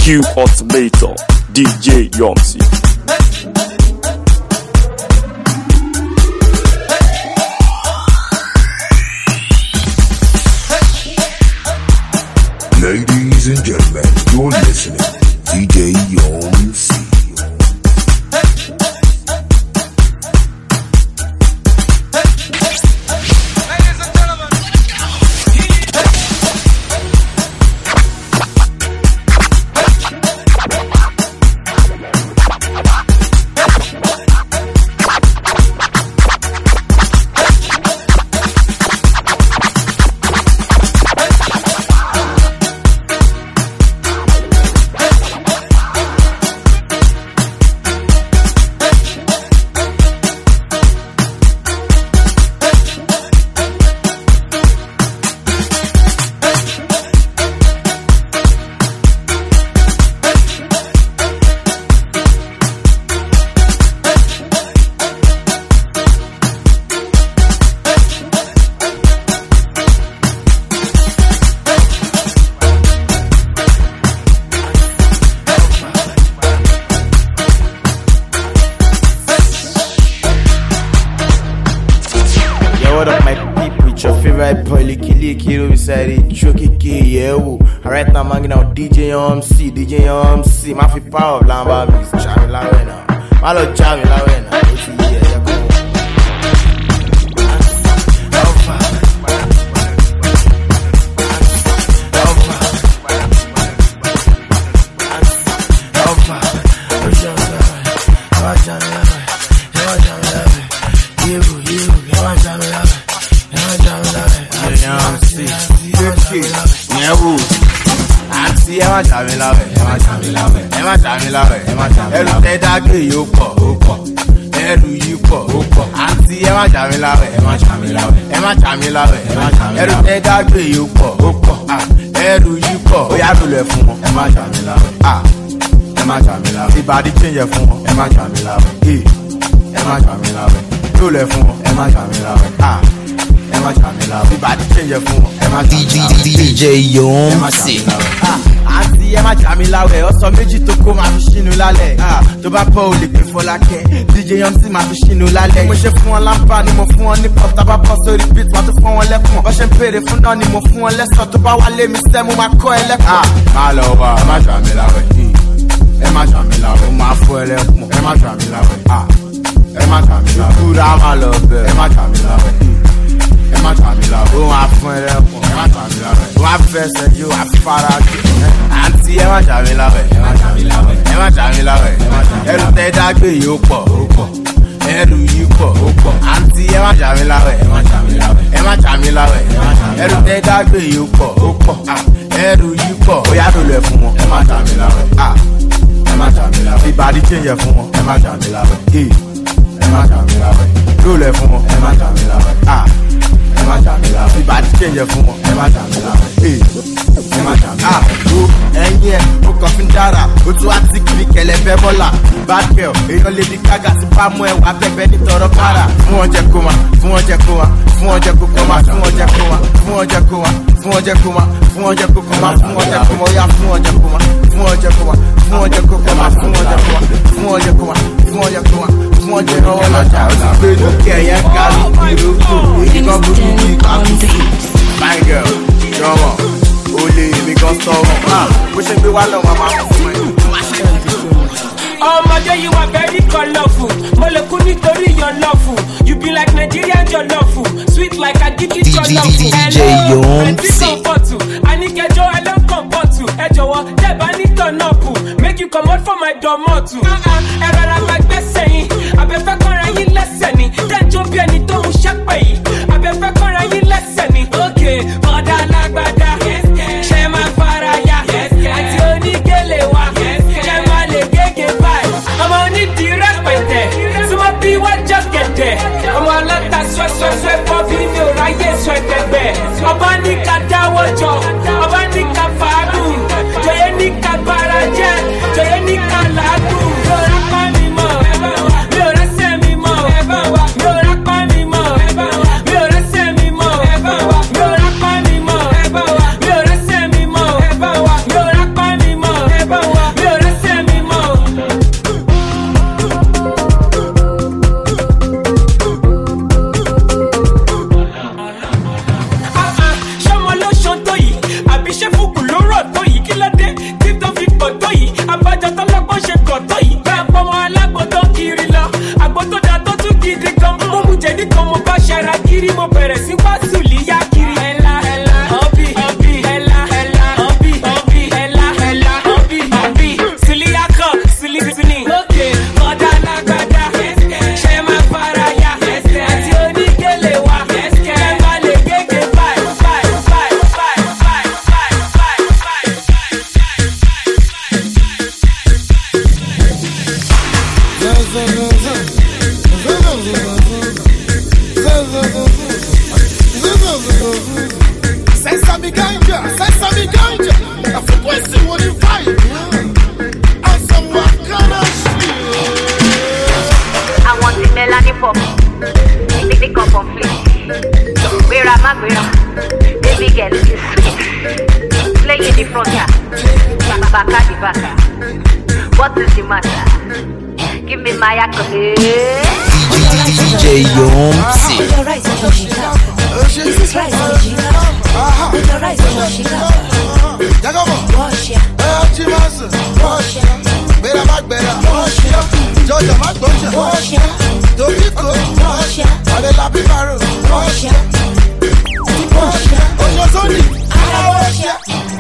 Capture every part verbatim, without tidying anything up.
Q Automator, D J Yomsi. Ladies and gentlemen, you're listening to D J Yomsi. Right now, I'm hanging out D J Yomsi, D J Yomsi. My fi power lamba me, chami la way now. My love chami la way now. It's yeah, yeah, go. Ẹ má jà mí láwẹ̀, ẹ má jà mí láwẹ̀, ẹ má jà mí láwẹ̀, ẹ má jà mí láwẹ̀. Ẹrù tẹ́ dágbé yóò pọ̀, ó pọ̀. Ẹrù yìí pọ̀, ó pọ̀. Àǹtí ẹ má jà mí láwẹ̀, ẹ má jà mí láwẹ̀, ẹ má jà mí láwẹ̀, ẹ má jà mí láwẹ̀. Ẹrù tẹ́ dágbé yóò pọ̀, ó pọ̀. Ẹrù yìí pọ̀, ó yá lulẹ̀ fún wọn, ẹ má jà mí láwẹ̀. Ẹ má jà mí láwẹ̀. Ìbàdí change fún wọn, ẹ má jà mí láwẹ̀. Ẹ má jà mí láwẹ̀. Lulẹ̀ fún wọn, ẹ má jà mí láwẹ̀. Ẹ má jà mí láwẹ̀. Ìbàdí change fún wọn, ẹ má jà mí láwẹ̀. D J Yomsi. Àǹtí ẹ má jà mí láwẹ̀, ọ̀sán méjì tó kó máa fi ṣínú lálẹ́. Tó bá pọ̀ ò lè pè Fọlákẹ́, D J Yomsi máa fi ṣínú lálẹ́. Mo ṣe fún wọn lámpá ni mo fún wọn ní pop, tábà bọ́ sórí beat máa tún fún wọn lẹ́kùn. Bọ́ ṣe ń pèrè fún náà ni mo fún wọn lẹ́sàn, tó bá wá lé mi sẹ́ mo máa kọ́ ẹ lẹ́kùn. Má lọ wá, ẹ má jà mí láwẹ̀, ẹ má jà mí láwẹ̀, mo máa fún ẹ lẹ́kùn, ẹ má jà mí láwẹ̀, ẹ má jà mí láwẹ̀, kúrò á má lọ bẹ̀, ẹ má jà mí láwẹ̀. Ẹ má jà mí láwẹ̀, ó máa fún ẹ lẹ́kùn, ẹ má jà mí láwẹ̀, ó máa fẹsẹ̀ jó afárá jù. Àǹtí ẹ má jà mí láwẹ̀, ẹ má jà mí láwẹ̀, ẹ má jà mí láwẹ̀, ẹrù tẹ́ dágbé yóò pọ̀, ó pọ̀. Ẹrù yìí pọ̀, ó pọ̀. Àǹtí ẹ má jà mí láwẹ̀, ẹ má jà mí láwẹ̀, ẹ má jà mí láwẹ̀, ẹrù tẹ́ dágbé yóò pọ̀, ó pọ̀. Ẹrù yìí pọ̀, ó yá lulẹ̀ fún wọn, ẹ má jà mí láwẹ̀. Ẹ má jà mí láwẹ̀. Ìbàdí change fún wọn, ẹ má jà mí láwẹ̀. Ẹ má jà mí láwẹ̀. Lulẹ̀ fún wọn, ẹ má jà mí láwẹ̀. Ẹ má jà mí láwẹ̀. Ìbàdí change fún wọn, ẹ má jà mí láwẹ̀. Ẹ má jà mí láwẹ̀. Ẹyin ẹ, ó kàn fi ń dára, ó tún wá tí kìíní kẹlẹ́bẹ́ bọ́là. Bad girl, èèyàn Lady Gaga ti bá mú ẹ wá bẹ̀bẹ̀ ní tọrọ kára. Fún wọn jẹ kó wa, fún wọn jẹ kó wa, fún wọn jẹ kó kọ́ ma, fún wọn jẹ kó wa, fún wọn jẹ kó wa, fún wọn jẹ kó wa, fún wọn jẹ kó kọ́ ma, fún wọn jẹ kó ma, ó yá fún wọn jẹ kó ma, fún wọn jẹ kó wa, fún wọn jẹ kó kọ́ ma, fún wọn jẹ kó wa, fún wọn jẹ kó wa, fún wọn jẹ kó wa, fún wọn jẹ ọwọ́ lọ́jà. Ó ti gbé lókè ẹ̀yẹ kárí ìrókò, èyí kan burú ní ìkàkùsù. Fine girl, jọ̀wọ́, ó lé èmi kan sọ̀rọ̀. Bó ṣe gbé wá lọ́wọ́ máa fún ẹ. Ọmọdé you are very colorful. Mo lè kú nítorí your love. You be like Nigerian jollof. Sweet like a gidi jollof. D J Yomsi. Anikejo I love compotu. Ẹ jọ̀wọ́ tẹ́ bá ní turn up. Make you come out for my domotu. Ẹ rọra máa gbẹ́sẹ̀ yín. Abẹ́fẹ́ kọ́ra yín lẹ́sẹ̀ ni. Dájọ́ bí ẹni tó ń ṣẹ́pẹ̀ yìí. Abẹ́fẹ́ kọ́ra yín lẹ́sẹ̀ ni. Okay, bọ́dà lágbádá. Ṣé máa fara ya? Àti onígèlè wa. Ṣé máa lè gégé báyìí? Ọmọ onídìí rẹpẹtẹ. Súnmọ́ bí wọ́n jọ gẹ̀dẹ̀. Ọmọ ọlọ́ta swẹ́swẹ́swẹ́ fọ́ bí mi ò ráyè sọ ẹ̀dẹ̀gbẹ̀. Ọba ní ká dáwọ́ jọ. Ọba ní ká fàádùn. Jọyẹ ní ká bára jẹ́. Jọyẹ ní ká làágùn. Mi ò rápá mi mọ̀. Mi ò rẹ́sẹ̀ mi mọ̀. Mi ò rápá mi mọ̀. Mi ò rẹ́sẹ̀ mi mọ̀. Mi ò rápá mi mọ̀. Mi ò rẹ́sẹ̀ mi mọ̀. Mi ò rápá mi mọ̀. bẹ̀rẹ̀ sí wá sùlíyà kiri. Ẹ̀la ẹ̀la ọ̀bì ọ̀bì ẹ̀la ẹ̀la ọ̀bì ọ̀bì ẹ̀la ẹ̀la ọ̀bì ọ̀bì. Sùlíyà kan sùlísùnì. Lókè kọ́dá lágbádá. Ṣé máa fara ya? Àti oníkèlè wa. Ẹ má lè gègé báyìí báyìí báyìí báyìí báyìí báyìí báyìí Sesame ganja, sesame ganja. I forgot to what you fight. And some kind of shit. I want the melody pop. Take the cup of flip. Where am I going? Baby girl, is sweet. Play in the front here. Baka the baka. What is the matter? Give me my accolade. D J Yomsi. Your rice is Yoshika. This is rice original. With your rice is Yoshika. Wash ya. Wash ya. Better back, better. Wash ya. Georgia, Mac, Georgia. Wash ya. Domico. Wash ya. Adela Piparo. Wash ya. Wash ya. Ojo Tony. Wash ya.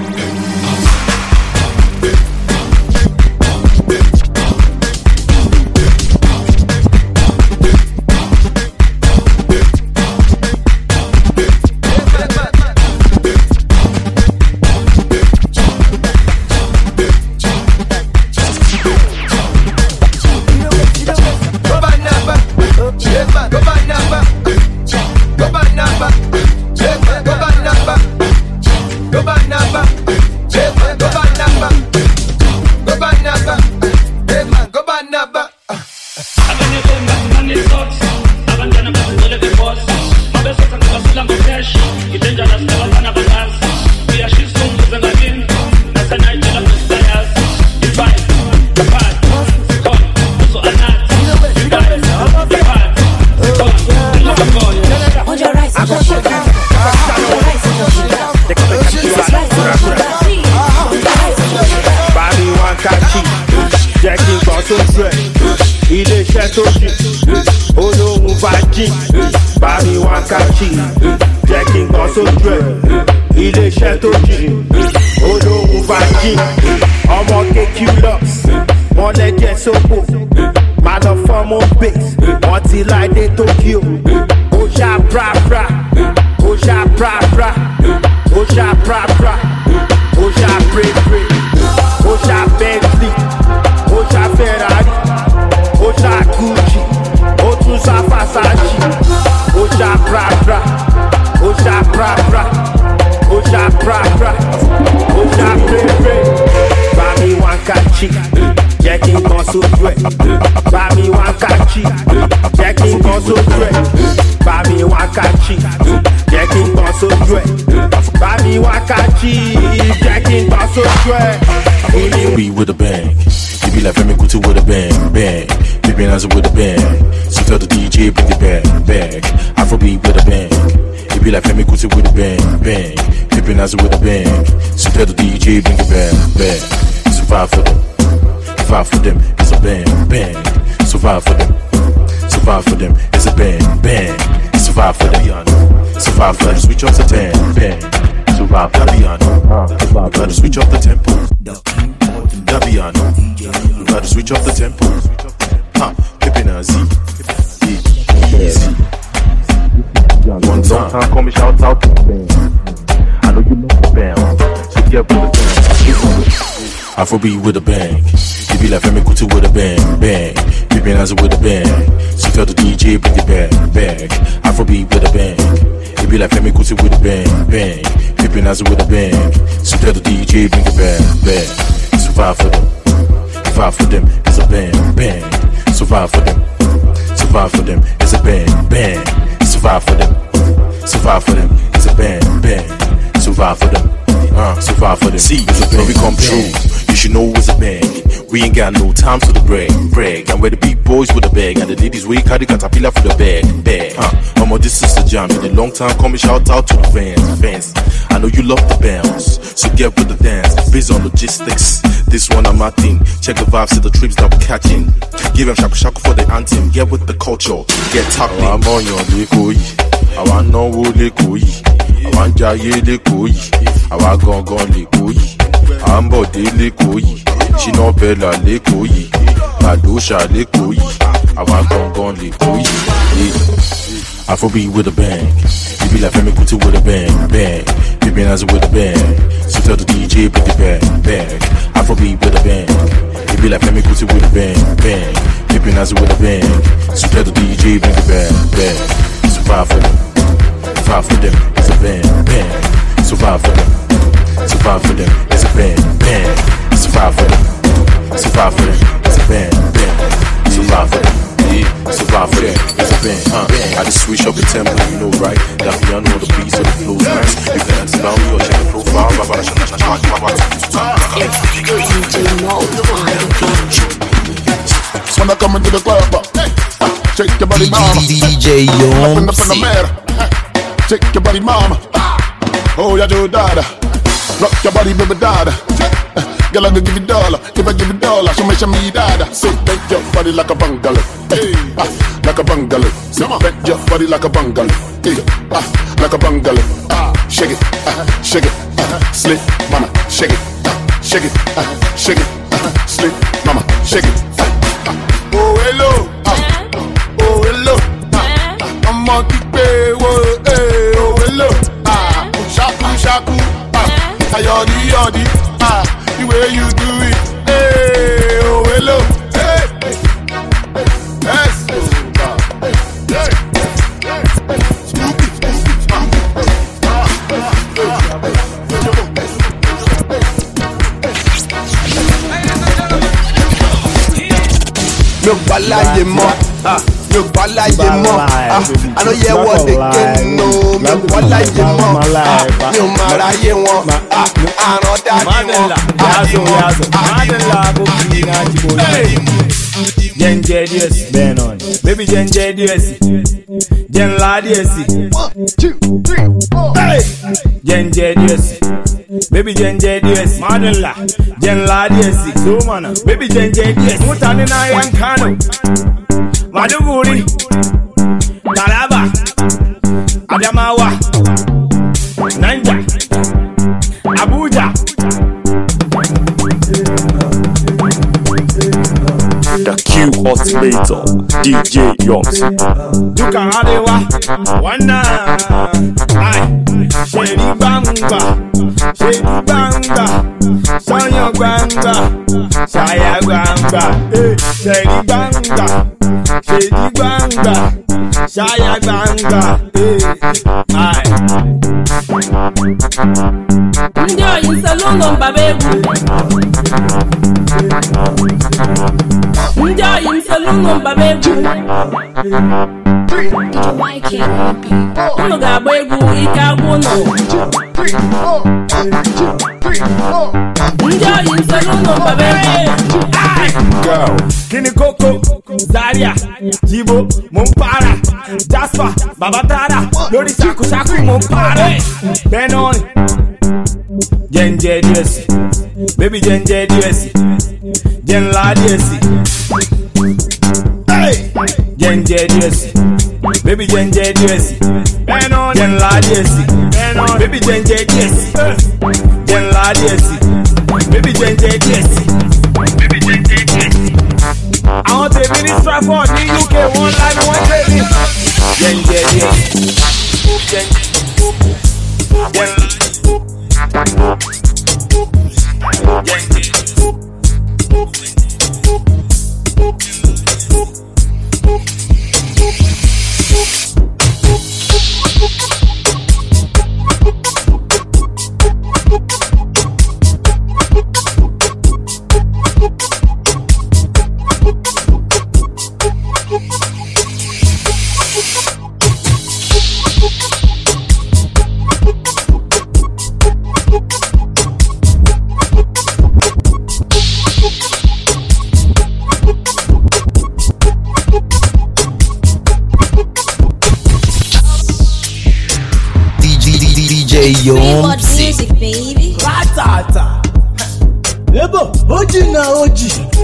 Bami wákàtí, jẹ́ kí n gbọ́ sójú ẹ̀. Ilé-iṣẹ́ tó jìn, olóhùn fàájì. Ọmọ kékeré lux, wọ́n lẹ́jẹ̀ sóko. Máa lọ fọ́mọ́ base, wọ́n ti láìdé Tokyo. Ó ṣá prapra, ó ṣá prapra, ó ṣá prapra, ó ṣá pray-pray, ó ṣá Bentley, ó ṣá Ferrari, ó ṣá Gucci. Otusa Fasachi, Osha Prapra, Osha Prapra, Osha Prapra, Osha Pepe, Bami Wakachi, Jacking Consul, Bami Wakachi, Jacking Consul, Bami Wakachi, Jacking Consul, Bami Wakachi, Jacking Consul. We with a bang, you be like Femi Kuti with a bang, bang. Pippin as with a bang, so tell the D J bring the bang, bang. Afrobeat with a bang, it be like Femi Kuti with a bang, bang. Pippin as with a bang, so tell the D J bring the bang, bang. Survive for them, survive for them, it's a bang, bang. Survive for them, survive for them, it's a bang, bang. Survive for them, survive for them, switch off the bang, bang. Survive for them, we gotta switch off the tempo. Daviano, we gotta switch off the tempo. Huh, Pippin and Z, easy. One time, call me shout out to the band. I know you love the band, so get with the band. Afrobeat with a bang, you be like Femi Kuti with a bang, bang. Pippin as with a bang, so tell the D J bring the bang, bang. Afrobeat with a bang, you be like Femi Kuti with a bang, bang. Pippin as with a bang, so tell the D J bring the bang, bang. Survive for them, survive for them, it's a bang, bang. Survive for them, survive for them, it's a bang, bang. Survive for them, survive for them, it's a bang, bang. Survive for them, uh, survive for them. See, it's a bang, we come true. You should know it's a bang. We ain't got no time to the brag, brag. And where the big boys with the bag, and the ladies we carry caterpillar for the bag, bag. Huh? Mama, this is a jam. In a long time, come and shout out to the fans, fans. I know you love the bounce, so get with the dance. Based on logistics, this one I'm my thing. Check the vibes to the trips that we're catching. Give them shaku shaku for the anthem. Get with the culture, get tapping. I'm on your àwa náwó lẹ́kọ̀ọ́ yìí, àwa ń jayé lẹ́kọ̀ọ́ yìí, àwa gangan lẹ́kọ̀ọ́ yìí, à ń bọ̀ dé lẹ́kọ̀ọ́ yìí, ṣínà bẹ́là lẹ́kọ̀ọ́ yìí, àdóṣà lẹ́kọ̀ọ́ yìí, àwa gangan lẹ́kọ̀ọ́ yìí. Afrobeat with a bang, you be like Femi Kuti with a bang, bang. Baby Nazi with a bang, so tell the D J bring the bag, bag. Afrobeat with a bang, you be like Femi Kuti with a bang, bang. Baby Nazi with a bang, so tell the D J bring the bag, bag. Survive for them, survive for them, it's a bang, bang. Survive for them, survive for them, it's a bang, bang. Survive for them, survive for them, it's a bang, bang. Survive for them. Survive for that, it's a bang, uh, I just switch up the tempo, you know, right? That piano on the beat, so the flow's nice. You can dance down, you check the profile. When I come into the club, uh, shake your body, mama. D J Yom C. Shake your body, mama. Oh, yeah, do dada. Rock your body, baby, dada. Girl, I go give you dollar. If I give you dollar, show me, show me dada. Say, bend your body like a bungalow. Hey, ah, like a bungalow. Say, bend your body like a bungalow. Hey, ah, like a bungalow. Ah, shake it, ah, shake it, ah, slip, mama, shake it, ah, shake it, ah, shake it, ah, slip, mama, shake it. Ah, ah. Oh hello, ah, oh hello, ah, I'm on the way, oh hey, oh hello, ah, shaku shaku, ah, ayodi yodi, ah. The way you do it, hey, oh hello, hey, hey, yes, hey, hey, spooky, spooky, mi ò gbà láyé mọ́, mi ò gbà láyé mọ́, I know you what they can know, mi ò gbà láyé mọ́, mi ò máa ráyé wọn, àrùn dájú wọn. Jenje diesi, Benon. Baby Jenje diesi, Jen la diesi. One, two, three, four. Hey, Jenje diesi, baby Jenje diesi. Madela, Jen la diesi. Sumana, baby Jenje diesi. Mutani na yankano, Maduguri, Taraba, Adamawa, Nanja, Abuja. The Q Ultimator, D J Yoms. You can have it, one night. Shady Banga, Shady Banga, Sonya Banga, Shaya Banga, Shady Banga, Shady Banga, Shaya Banga, aye. Enjoy in salon on Babebu. Enjoy in salon on Babebu. Uno ga Babebu ikabuno. Enjoy in salon on Babebu. Go. Kini Koko, Zaria, Jibo, Mumpara, Jasper, Babatara, Lori Shaku Shaku Mumpara, Benon, Jenje Diesi, baby Jenje Diesi, Jen La Diesi, hey, Jenje Diesi, baby Jenje Diesi, Benon, Jen La Diesi, Benon, baby Jenje Diesi, Jen La Diesi, baby Jenje Diesi, baby Jenje Diesi. I want a minister for the U K, one line, one baby. Jenje Diesi, Jenje, Yom C. Music, baby. Ratata. Ebo, Oji na Oji.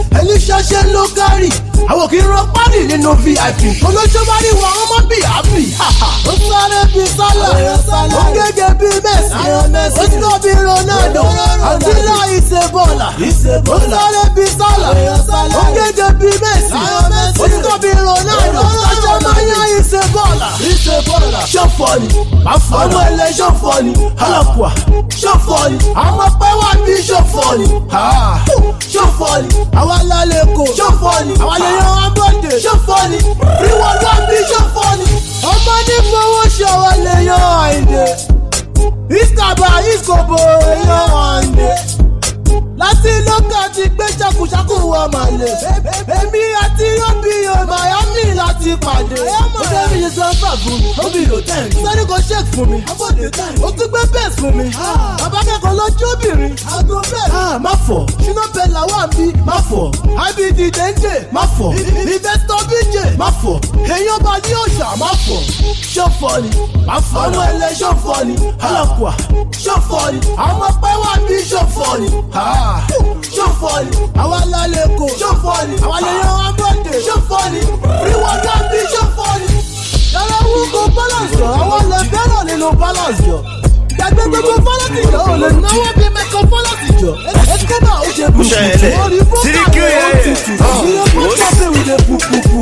ẹni ṣaṣẹ́ ló kárì àwọn kì í rán pálí nínú V I P olóṣó bá rí wọn ọmọ bíi àbí. ó sáré bíi sálà ó gẹ́gẹ́ bíi Messi ó sọ bíi Ronaldo àtìlá ìṣe bọ́ọ̀là ó sáré bíi sálà ó gẹ́gẹ́ bíi Messi ó sọ bíi Ronaldo ṣaṣẹ́ máa yá ìṣe bọ́ọ̀là ṣọ́fọ́ ni ọmọ ilẹ̀ ṣọ́fọ́ ni alákùá ṣọ́fọ́ ni àwọn pẹ́ wá bí ṣọ́fọ́ ni ṣọ́fọ́ ni àwọn alálẹ̀ kò ṣọ́fọ́ ni àwọn ayẹyẹ abọ́dé ṣọ́fọ́ ni ríwọ́n wá bí ṣọ́fọ́ ni ọmọ ní fowó ṣọwọ́ lè yan àìdè ìsàbà ìsòbò èèyàn àìdè láti lókà ti gbé ṣàkúṣàkú wọ màlẹ̀ èmi àti yọ̀bí Miami láti pàdé ó débi yìí sọ fà fún mi ó bí hòtẹ́ẹ̀lì sẹ́ni kò ṣèk fún mi ó tún gbé bẹ́ẹ̀ fún mi bàbá kẹ́kọ̀ọ́ lọ́jọ́ obìnrin àgbo bẹ́ẹ̀ má fọ̀ ṣúná bẹ́ẹ̀ làwọn àbí má fọ̀ ibd dẹ́ńdé má fọ̀ investor bj má fọ̀ èèyàn bá ní òòṣà má fọ̀ ṣọ́fọ̀ ni má fọ̀ ọmọ ẹlẹ́ ṣọ́fọ̀ ni alákùá ṣọ́fọ̀ ni àwọn ọpẹ́ wà bí ṣọ́fọ̀ ni ṣọ́fọ̀ ni àwọn alálẹ̀ kò ṣọ́fọ̀ ni àwọn ayẹyẹ abọ́dé ṣọ́fọ̀ ni ríwọ́n wá bí ṣọ́fọ̀ ni yàrá wúkọ balance jọ àwọn lè fẹ́ràn nínú balance jọ gbàgbé gbogbo fọlọ́tì jọ ò lè náwó bí mẹ́kọ̀ fọlọ́tì jọ ẹ̀kọ́bà ó ṣe bùkù orí fúnka ó tutù ìrẹ́ fún tọ́pẹ̀ wìdè pùpùpù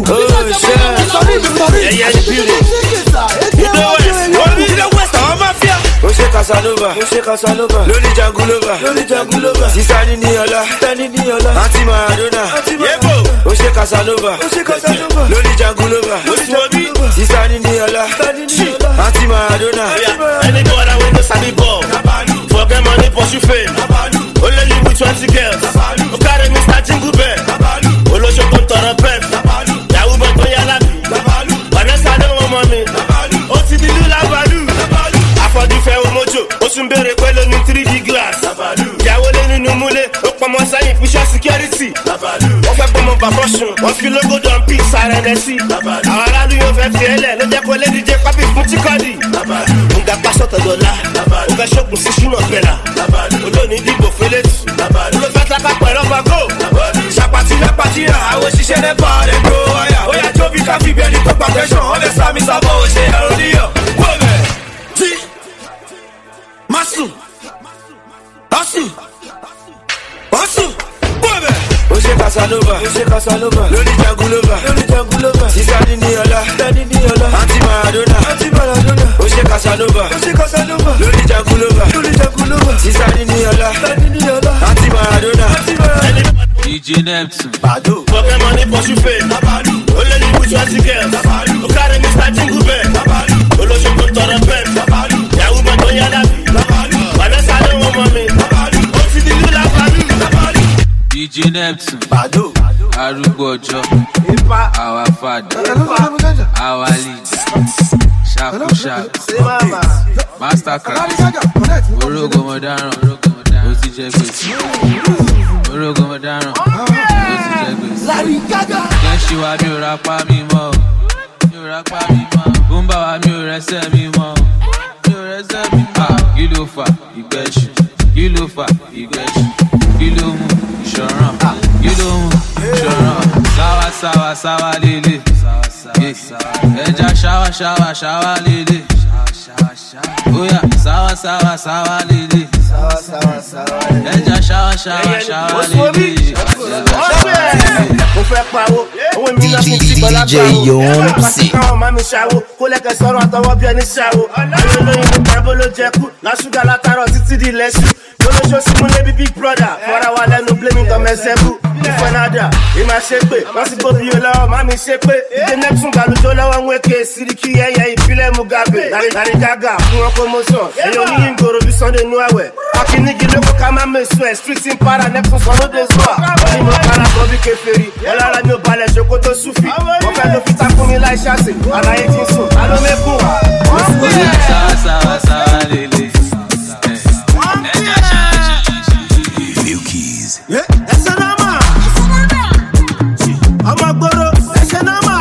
ẹ̀yẹ ní bílẹ̀ ìdè west àwọn máfíà. ó ṣe Casanova ó ṣe Casanova lórí Jangulova lórí Jangulova sísá ní níyọlá sísá ní níyọlá àti Maradona yébò ó ṣe Casanova ó ṣe Casanova lórí Jangulova lórí Jangulova sísá ní níyọlá àti Maradona. Any boy that wey no sabi ball forget money pursue fame only live with twenty girls ó carry Mister Jingle Bell olóṣó tó ń tọrọ pep yahoo boy tó yá lábì Vanessa ló wọ́n mọ́ mi ó ti di lula balu àfọ̀dúfẹ́ omojo ó tún béèrè pé ló ní three D glass ìyàwó lé nínú múlé ó pọnmọ sẹ́yìn fíṣọ́ security wọ́n fẹ́ pọnmọ bàbọ̀ sùn wọ́n fi logo don p sára ẹ̀dẹ̀ sí àwọn aráàlú yóò fẹ́ fi ẹlẹ̀ ló jẹ́ kó lé díje pápí fún tíkọ́dì nga pásọ̀ tọ̀dọ̀lá ó fẹ́ ṣọ́gun sí ṣúná bẹ̀rà olóòní dìbò fẹ́lẹ́tì ló fẹ́ taka pẹ̀lú ọba go ṣàpàtì lẹ́pàtì rà àwọn òṣìṣẹ́ lẹ́pà rẹ̀ gbó ọ̀yà ó yà jóbi káfí bí ẹni tó gbà tẹ̀sán ọ̀lẹ́ sàmì sábọ̀ òṣè ẹ̀rọ níyọ̀ wọ́ọ̀mẹ̀ tí masu masu masu wọ́ọ̀mẹ̀. ó ṣe Casanova ó ṣe Casanova lórí Jangulova lórí Jangulova sísá ní níyọlá sísá ní níyọlá àti Maradona àti Maradona ó ṣe Casanova ó ṣe Casanova lórí Jangulova lórí Jangulova sísá ní níyọlá sísá ní níyọlá àti Maradona àti Maradona. D J Neptune Bado forget money pursue fame only live with twenty girls ó carry Mister Jingle Bell olóṣó tó ń tọrọ pep yahoo boy tó yá lábì Vanessa ló wọ́n mọ́ mi ó ti di lula balu. D J Neptune Bado arúgbó ọjọ́ our father our leader ṣàkó ṣàkó mastercraft orógo mọ̀dáràn ó ti jẹ́ gbèsè orógo mọ̀dáràn ó ti jẹ́ gbèsè kẹ́sì wa mi ò ra pa mi mọ́ mi ò ra pa mi mọ́ bùnbà wa mi ò rẹ́sẹ̀ mi mọ́ mi ò rẹ́sẹ̀ mi mọ́ kí ló fà ìgbẹ́sù kí ló fà ìgbẹ́sù kí ló mú ìṣọ̀ràn kí ló mú ìṣọ̀ràn sáwà sáwà sáwà lélẹ̀ ẹja ṣáwà ṣáwà ṣáwà lélẹ̀ oya sáwà sáwà sáwà lélẹ̀ ẹja ṣáwà ṣáwà ṣáwà lélẹ̀ mo fẹ́ pawó owó mi náà fún sígbọ́n lágbàwó pàṣẹ káwọn máa mi ṣàwó kó lẹ́kẹ̀ sọ̀rọ̀ àtọwọ́ bí ẹni ṣàwó àwọn olóyin ló pàbó ló jẹ́kú lásùgà látàrọ̀ títí di lẹ́sù olóṣó símúlé bí big brother fọ́ra wa lẹ́nu blaming tọ́ mẹ́sẹ́bù ìfẹ́nàdà ìmà ṣe pé wọ́n sì gbóbi yóò lọ́wọ́ má mi ṣe pé ìdè Neptune gbàlùjọ lọ́wọ́ ń wéke síríkì ẹ̀yẹ ìbílẹ̀ Mugabe lárí gágà fún wọn promotion èyí oníyìn gbòòrò bí Sunday nu àwẹ̀ akínnígi lóko ká má mẹ́sùn ẹ̀ street in para Neptune sọ lóde zuwa wọ́n ní mo kára bọ́ bí kèfèrí ọlọ́ra mi ò balẹ̀ ṣoko tó súfì wọ́n fẹ́ ló fi takún mi láì ṣáṣe àlàyé ti ń sùn alómẹ́kùn wa. sáwà sáwà sáwà lélẹ̀ ẹsẹ̀ náà mà ọmọ gbòòrò ẹsẹ̀ náà mà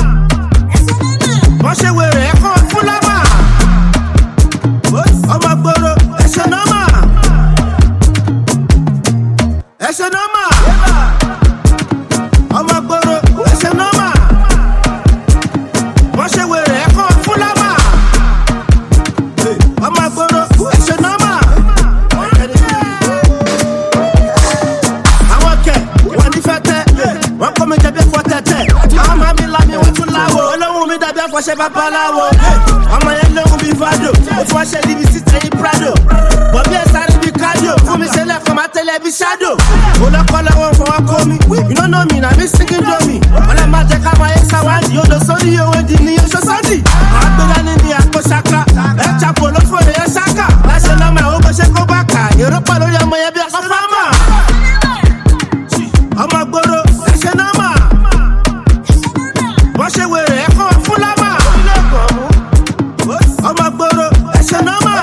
wọ́n ṣe wèrè ẹ̀kọ́ fúlámà ọmọ gbòòrò ẹsẹ̀ náà mà ẹsẹ̀ náà mà ṣe babaláwo. Ọmọ yẹn lóhun bí Vado, ó tún wá ṣe níbi sí tẹ̀yìn Prado. Bọ̀bí ẹ̀ sáré bí cardio, fún mi ṣe lẹ́kọ̀ọ́ máa tẹ́lẹ̀ bí shadow. Mo lọ́kọ́ lọ́wọ́ fọwọ́ kó mi, you no know me na mi singing domi. Ọlẹ́ máa jẹ́ ká máa yẹ sáwádìí, yóò lọ sórí owó di ní oṣù sọ́ọ̀dì. Àgbẹ̀dá ní ní àpò ṣaka, ẹ̀ chapo ló fòrè ẹ̀ ṣaka. Láṣẹ lọ́mọ àwọn bó ṣe kó bá kà, èrò pọ̀ lórí ọmọ yẹn bí ọkọ̀ fámà. Ọmọ gbòòrò ẹ̀ṣẹ̀ náà mà. Wọ́n ṣe wèrè ẹ̀kọ́ fún lámà. Ọmọ gbòòrò ẹ̀ṣẹ̀ náà mà.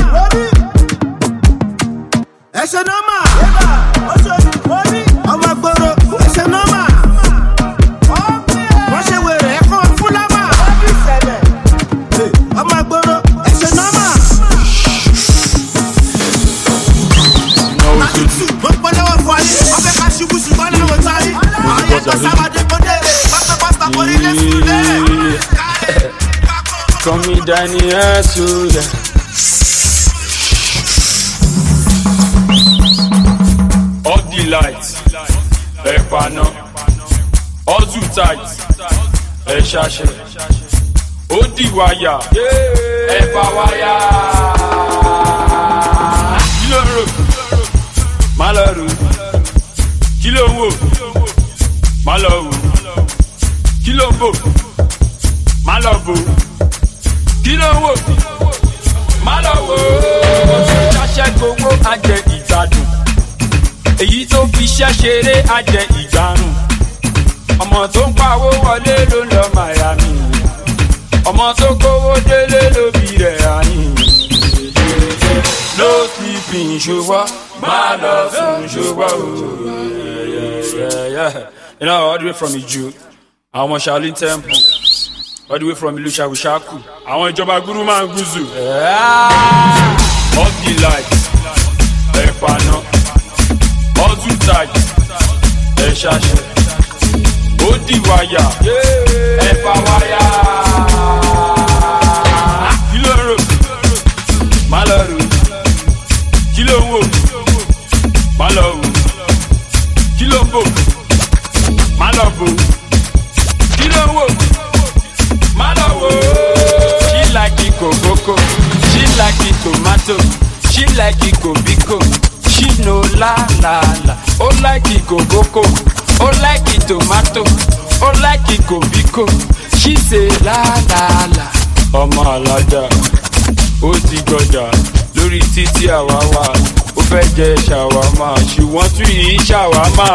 Ẹ̀ṣẹ̀ náà mà. Ọmọ gbòòrò ẹ̀ṣẹ̀ náà mà. Wọ́n ṣe wèrè ẹ̀kọ́ fún lámà. Ọmọ gbòòrò ẹ̀ṣẹ̀ náà mà. Mo pọ́ lọ́wọ́ fún ayé, wọ́n fẹ́ ká ṣubú ṣùgbọ́n láwọn táyé. Àwọn yàtọ̀ sábàdé kó délé, pásítọ̀ pásítọ̀ kò ní lé sùn lé. Come me Danny Hustle, yeah. All the lights, Epana, all too tight, Eshashe, all the wire, Epa wire, Kilo Malaru, Kilo Wo, Malawu, Kilo Bo, Malabu. Kí ló wò? Má lọ wò ó. Ṣáṣẹ́ gbowó ajẹ ìgbádùn. Èyí tó fi ṣẹ́ ṣeré ajẹ ìgbárùn. Ọmọ tó ń pawó wọlé ló ń lọ Miami. Ọmọ tó kówó délé ló bí rẹ̀ àní. No sleeping ṣùgbọ́n má lọ sùn ṣùgbọ́n o. You know, all the way from Iju, àwọn ọmọ Shaolin Temple. All the way from Ilusha Wishaku. Àwọn ìjọba gúrú máa ń gúúsù. All the lights, Epana, all too tight, Eshashe, all the wire, Epa wire. Kilo ro, Malaru, Kilo wo, Malawu, Kilo bo, Malabu, Kilo wo. Malawo. She like it cocoa, she like it tomato, she like it kobiko, she no la la la. Oh like it cocoa, oh like it tomato, oh like it kobiko, she say la la la. Ọmọ alájà, ó ti gbọjà lórí títí àwáwá, ó fẹ́ jẹ ṣàwámà, she want to eat ṣàwámà.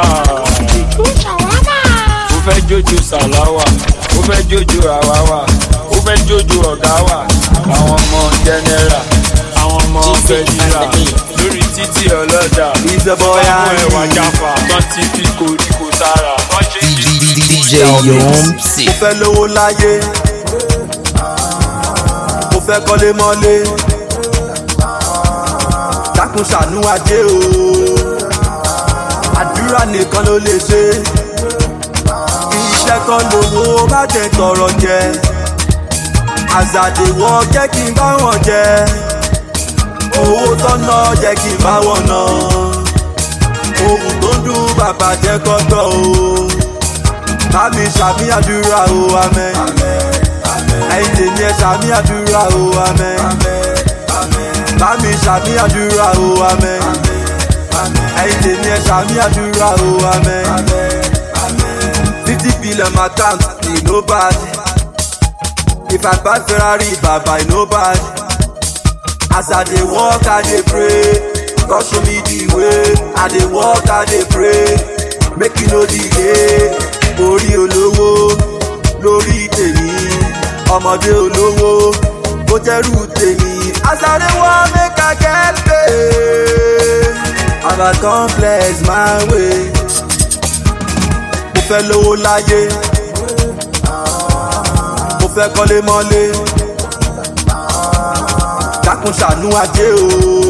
Ó fẹ́ jójo sàláwà, ó fẹ́ jójo àwáwà, ó fẹ́ jójo ọ̀gá wà. Àwọn ọmọ jẹ́nẹ́rà, àwọn ọmọ fẹ́jìlá lórí títí ọlọ́dà. Àwọn ẹ̀wà jáfà, wọ́n ti fi koríko sára. D J Yomsi. Mo fẹ́ lówó láyé, mo fẹ́ kọ́lé mọ́lé, dákun ṣàánú ajé o. Àdúrà nìkan ló lè ṣe. Iṣẹ́ kan lówó má jẹ́ tọrọ jẹ. Àzàdé wọ́n jẹ́ kí n bá wọn jẹ. Owó tọ́nà jẹ́ kí n bá wọn ná. Ohun tó ń dún bàbá jẹ́ kọ́gbọ́ o. Bá mi ṣàmì àdúrà o, amẹ́. Ẹ̀yin tèmi ẹ ṣàmì àdúrà o, amẹ́. Bá mi ṣàmì àdúrà o, amẹ́. Ẹ̀yin tèmi ẹ ṣàmì àdúrà o, amẹ́. Fifty billion my account, e no bad. If I buy Ferrari, baba, e no bad. As I dey walk, I dey pray. God show me the way. I dey walk, I dey pray. Make you no delay. Orí olówó, lórí tèmi. Ọmọdé olówó, ó jẹ́rù tèmi. As I dey walk, make I get paid. Have a complex my way. Mo fẹ́ lówó láyé, mo fẹ́ kọ́lé mọ́lé, dákun ṣàánú ajé o.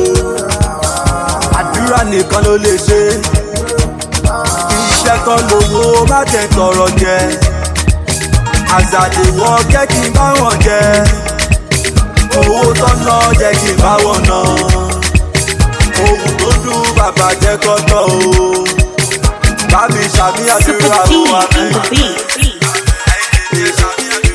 Àdúrà nìkan ló lè ṣe. Iṣẹ́ kan lówó má jẹ́ tọrọ jẹ. Àzàdé wọ́n jẹ́ kí n bá wọn jẹ. Owó tọ́nà jẹ́ kí n bá wọn ná. Ohun tó dún bàbá jẹ́ kọ́tọ́ o. Bá mi ṣàmì àdúrà o, amẹ́. Ṣé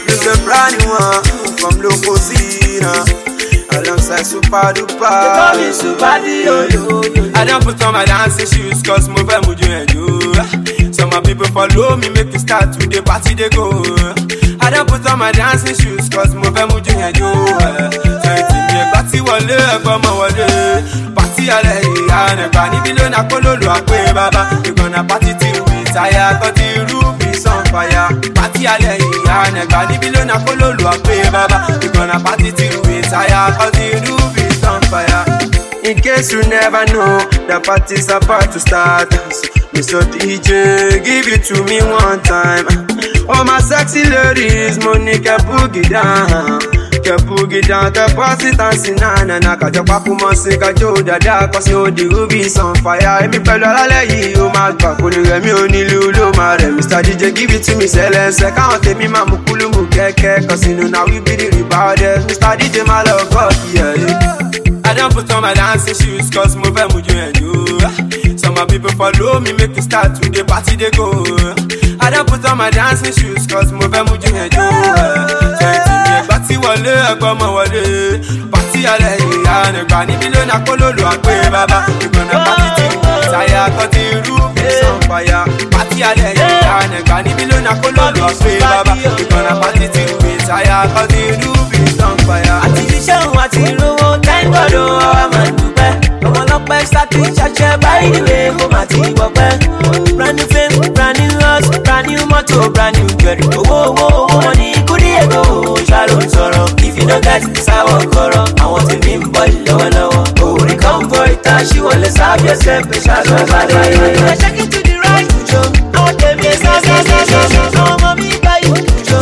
brand new one from Locosina. Alongside Super Duper. They call me Super Dio. I don't put on my dancing shoes cause move and move and do. Some of people follow me, make it start to the party they go. I don't put on my dancing shoes cause move and move and do. So it's me a party wale, come on wale. Party ale, and a bunny below na kololo akwe baba. You gonna party till we tire, cause the roof is on fire. Party ale, and a bunny below na kololo akwe baba. You gonna party till we tire, cause the roof is on fire. In case you never know, the party's about to start. So, Mister D J, give it to me one time. Oh my sexy ladies, Monica boogie down. Ke boogie down, ke pass it and sin na na. Kajo papu monsi, kajo dada, cause you the rubies on fire. Emi pẹ̀lú alálẹ̀ yìí, o máa gbà kó lè rẹ̀ mí onílù ló máa rẹ̀. Mister D J, give it to me sẹ́lẹ̀nsẹ̀. Káwọn tèmi máa mú kúlùmù kẹ́kẹ́. Cause you know now we be the rebounders. Mister D J, my love, God, yeah. I don't put on my dancing shoes cause move and move and do. Some of people follow me, make it start to the party they go. I don't put on my dancing shoes cause move and move and do. So it's me a party wale, a goma wale. Party ale, and a granny below na kololo akwe baba. You gonna party till tire cause the roof is on fire. Party ale, and a granny below na kololo akwe baba. You gonna party till tire cause the roof is on fire. Artificial, what's in the world? Thank God, oh, I'm a dupe. Come on up, start to church, by the way, go my team up. Brand new fame, brand new house, brand new motor, brand new girl. Oh, oh, oh, money, could you go? Shalom, sorrow. If you don't get sour color, I want to be boy, lower, lower. Oh, the comfort, she will let's have yourself a shallow. I check it to the right, Joe. I want to be a star, no, mommy, buy you, Joe.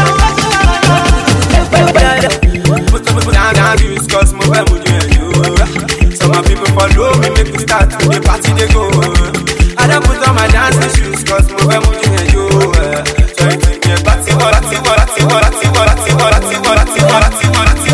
Cause move and move and do. Some of people follow me, make me start to the party they go. I don't put on my dancing shoes cause move and move and do. So it's me a party, party, party, party, party, party, party, party, party, party,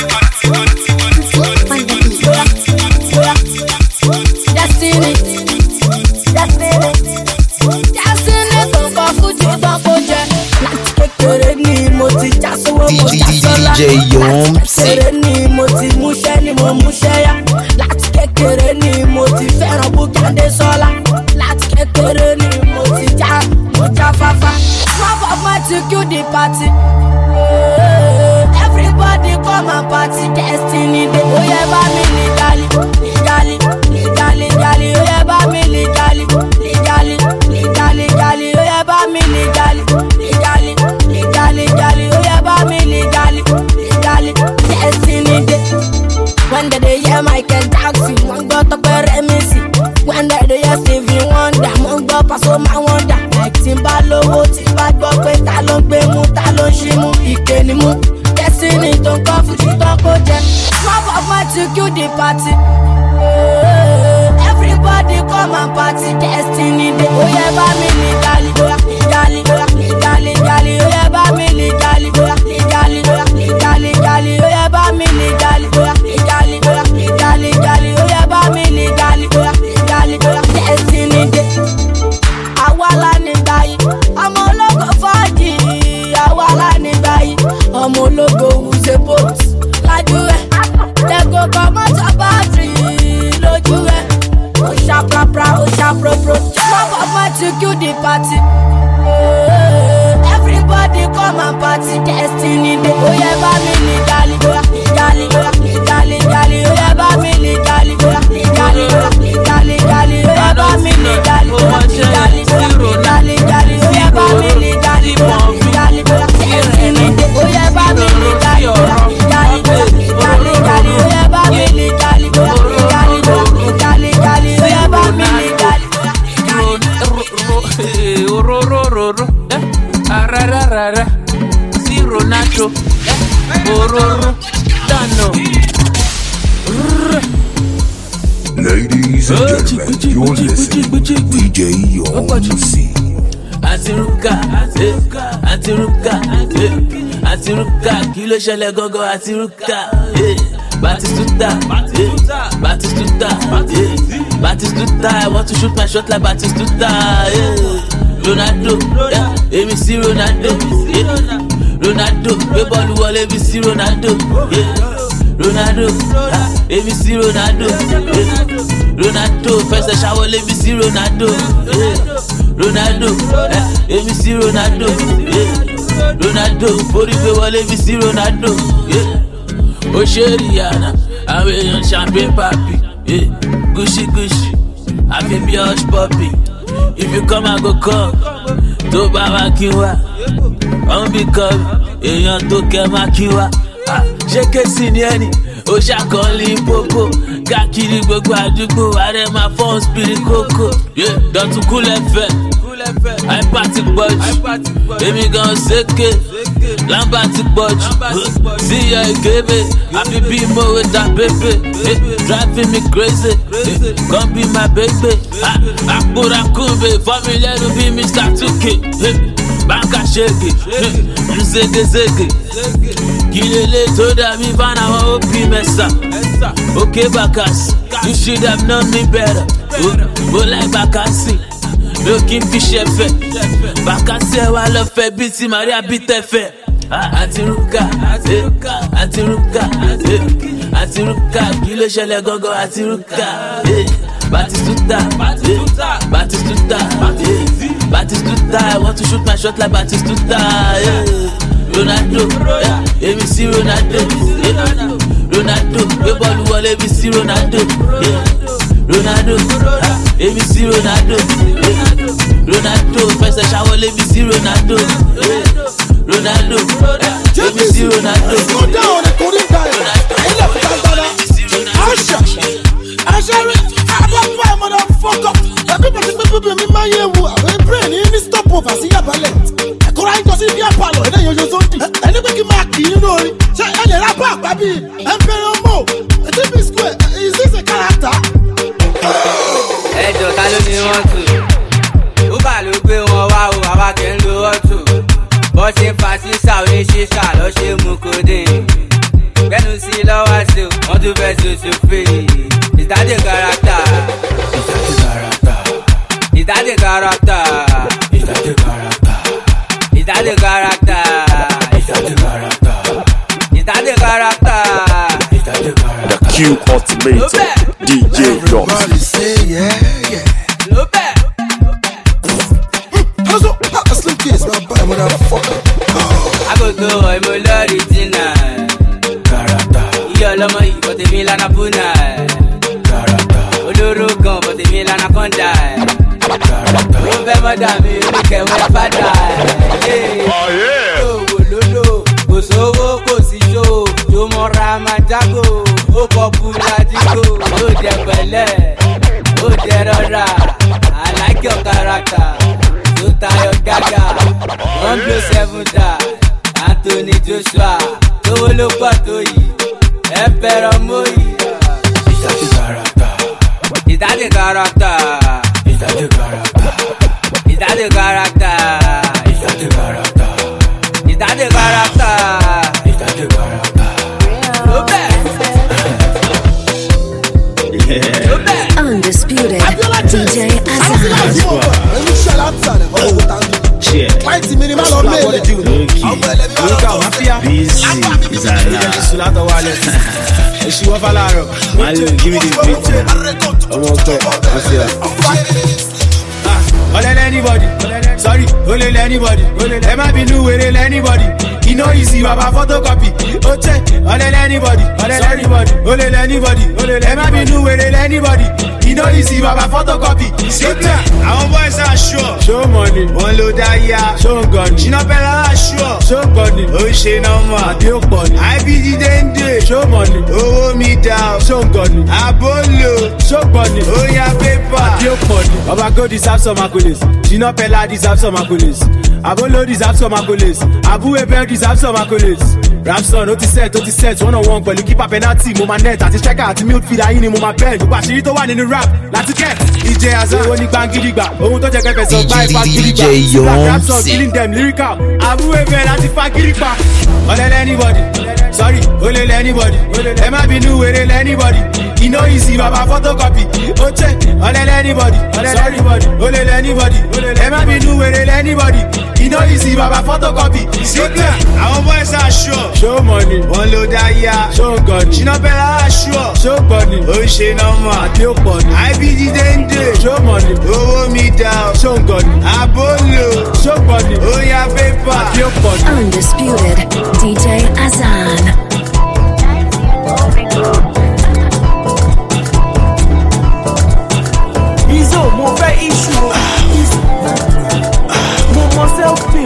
party. Destiny, destiny, destiny. Don't go food, don't go jet. Láti kékeré ni mo ti já sówó mo já sọ́lá. D J Yomsi. Ni mo ti múṣẹ́ ni mo múṣẹ́ yá. Láti kékeré ni mo ti fẹ́ràn Bukande Sọ́lá. Láti kékeré ni mo ti já mo já fáfá. Small boy ma ti kill the party. Everybody come and party. Destiny dey. Oye bá mi legally, legally, legally, legally. Oye bá mi legally, legally, legally, legally. Oye bá mi legally, legally, legally, legally. Oye bá mi legally, legally. Destiny day. When they dey hear Michael Jackson, wọ́n gbọ́ Tọ́pẹ́ Rẹ́mísì. When they dey hear Stevie Wonder, wọ́n gbọ́ Pasuma Wonder. Like tí n bá lówó, tí n bá gbọ́ pé ta ló ń gbé mú, ta ló ń ṣí mú, ìké ni mú. Destiny tó ń kọ́ fújì tó kó jẹ. Small boy ma ti kill the party. Everybody come and party. Destiny day. Oye bá mi legally, legally, legally, legally. Oye bá mi legally, legally, legally, legally. Oye bá mi legally, legally, legally, legally. Oye bá mi legally, legally, Destiny day. Àwa la ní báyìí, ọmọ ológo fọ́ọ̀jì. Àwa la ní báyìí, ọmọ ológo wùsẹ̀ boat. Lájú ẹ̀, lẹ́gò kan mọ́tò bátìrì lójú ẹ̀. Ó ṣá prapra, ó ṣá propro. Small boy ma ti kill the party. Everybody come and party. Destiny day. Oye bá mi legally, legally, legally, legally. Oye bá mi legally, legally, legally, legally. Oye bá mi legally, legally, legally, legally. Oye bá mi legally, legally, Destiny day. Oye bá mi legally, legally, legally, legally. Oye bá mi legally, legally, legally, legally. Oye bá mi legally. Ro ro ro ro, eh, arararara, si Ronaldo, eh, ororo, dano. Ladies and gentlemen, you're listening to D J Yomsi. Atiruka, eh, Atiruka, eh, Atiruka, kí ló ṣẹlẹ̀ gangan Atiruka, eh, Batistuta, eh, Batistuta, eh, Batistuta, I want to shoot my shot like Batistuta, eh. Ronaldo, yeah, A B C Ronaldo, yeah. Ronaldo, gbé bọ́ọ̀lù wọlé bí sí Ronaldo. Ronaldo, èmi sí Ronaldo. Ronaldo, fẹsẹ̀ ṣàwọlé bí sí Ronaldo. Ronaldo, èmi sí Ronaldo. Ronaldo, forí gbé wọlé bí sí Ronaldo. Ó ṣe Rihanna, àwọn èèyàn champagne papi. Gucci Gucci, àfi bí hush puppy. If you come, I go come. Tó bá wá kí wá, ọ̀n bí kọ́ èèyàn tó kẹ́ máa kí wá. Ṣé kéésì ni ẹni? Ó ṣàkọọ́lì pópó. Káàkiri gbogbo àdúgbò, ààrẹ máa fọ́n spirit kókó. Dọ̀tún kúlẹ̀ fẹ́, àìpá ti pọ̀ jù. Èmi gan ṣèké, lámbà ti pọ̀ jù. Síyọ ìkébé, àfi bí mòwe ta pépé. Driving me crazy, come be my baby. Àkúrakúnbè, fọ́mi lẹ́nu bí mister two K. Báńkà ṣègè, ṣègèṣègè. Kìlélẹ̀ tó dàbí fáná wọn ó bí mẹ́sà. Okay Bakasi, you should have known me better. Mo like Bakasi, mi ò kí n fi ṣe fẹ́. Bakasi ẹ wá lọ fẹ́ bí ti Maria bí tẹ fẹ́. Àti Ruka, àti Ruka, àti Ruka, kí ló ṣẹlẹ̀ gangan àti Ruka. Batistuta, Batistuta, Batistuta, I want to shoot my shot like Batistuta. Ronaldo, èmi sí Ronaldo. Ronaldo, gbé bọ́ọ̀lù wọlé bí sí Ronaldo. Ronaldo, èmi sí Ronaldo. Ronaldo, fẹsẹ̀ ṣàwọlé bí sí Ronaldo. Ronaldo, èmi sí Ronaldo. Ẹ̀kọ́ra ń jọ́sí bí apalọ̀ ẹ̀dá yọjọ́ sóńdì. Ẹni pé kí máa kì í nínú orin. Ṣé ẹ lè rábà àgbàbí Emperor Mo? Ètí bí square, is this a character? Ẹjọ́ ta ló ní wọ́n tù? Uber ló gbé wọn wá o, àwa kì í lo ọ̀tù. Bọ́ ṣe ń fa sísà oníṣíṣà lọ́ ṣe mú kóde. Gbẹ́nu sí lọ́wọ́ sí o, wọ́n tún fẹ́ ṣoṣo fè. Ìtàdé character. Ìtàdé character. Ìtàdé character. Is that the character? Is that the character? Is that the character? Is that the character? The Q Ultimator, D J Yoms. Everybody say yeah, yeah. Look back. How's up? How's Slim Kids? My boy, motherfucker. I go to a melody tonight. Character. You're the money, but the Milan Apuna. Character. Odoro gun, but the Milan Akonda. Ó fẹ́ mọ́ dàbí oníkẹ̀wé fàdà. Owó lólò, kò sówó kò sí ṣó. Tó mọ́ra máa jágò, ó kọ́ búra dígò. Ó jẹ pẹ̀lẹ́, ó jẹ rọra. I like your character, tó tayọ gágà. One blow seven die, Anthony Joshua. Tówó ló pọ̀ tó yìí, Emperor Mo yìí. Ìtàdé character. Ìtàdé character. Is that the character? Is that the character? Is that the character? Is that the character? Is that the character? Undisputed D J Azam. Mighty minimal on mail. Busy is She was a lot of give me the beat. I'm okay. Don't let anybody, sorry, don't let anybody. There might be new way, let anybody. You know easy, Baba photocopy. Okay, don't let anybody, don't let anybody, don't let anybody. There might be new way, let anybody. You know easy, Baba photocopy. Sit down, our boys are sure. Show money, one load that yeah. Show gun, she not better sure. Show money, oh she no more. Deal money, I be the dende. Show money, oh me down. Show gun, Abolo. Show money, oh yeah paper. Deal money, Baba go deserve some accolades. She not pella deserve some accolades. Abolo deserve some accolades. Abu Ebel deserve some accolades. Ramson, ó ti set, ó ti set, one on one pẹ̀lú keeper penalty. Mo ma net àti striker àti midfielder yìí ni mo ma bend. Gbogbo àṣírí tó wà nínú rap láti get. D J Azam, owó ní gbàngídìgbà. Ohun tó jẹ́ kẹfẹ́ sọ báyìí fagídìgbà. D J Yoms. Ramson killing them lyrical. Abu Ebel àti fagídìgbà. Ó lè lẹ́ anybody, sorry, ó lè lẹ́ anybody. Ẹ má bínú wèrè lẹ́ anybody. You know easy, baba photocopy. Oche, ole anybody, ole anybody, ole anybody, Emma be do with anybody. You know easy, baba photocopy. Sit there, our boys are sure. Show money, one load a year. Show gun, she no better sure. Show money, oh she no more. Show money, I be the danger. Show money, oh me down. Show gun, Abolo. Show money, oh yeah paper. Show money. Undisputed D J Azan. Izo, mo fẹ́ issue. Mo mọ selfie.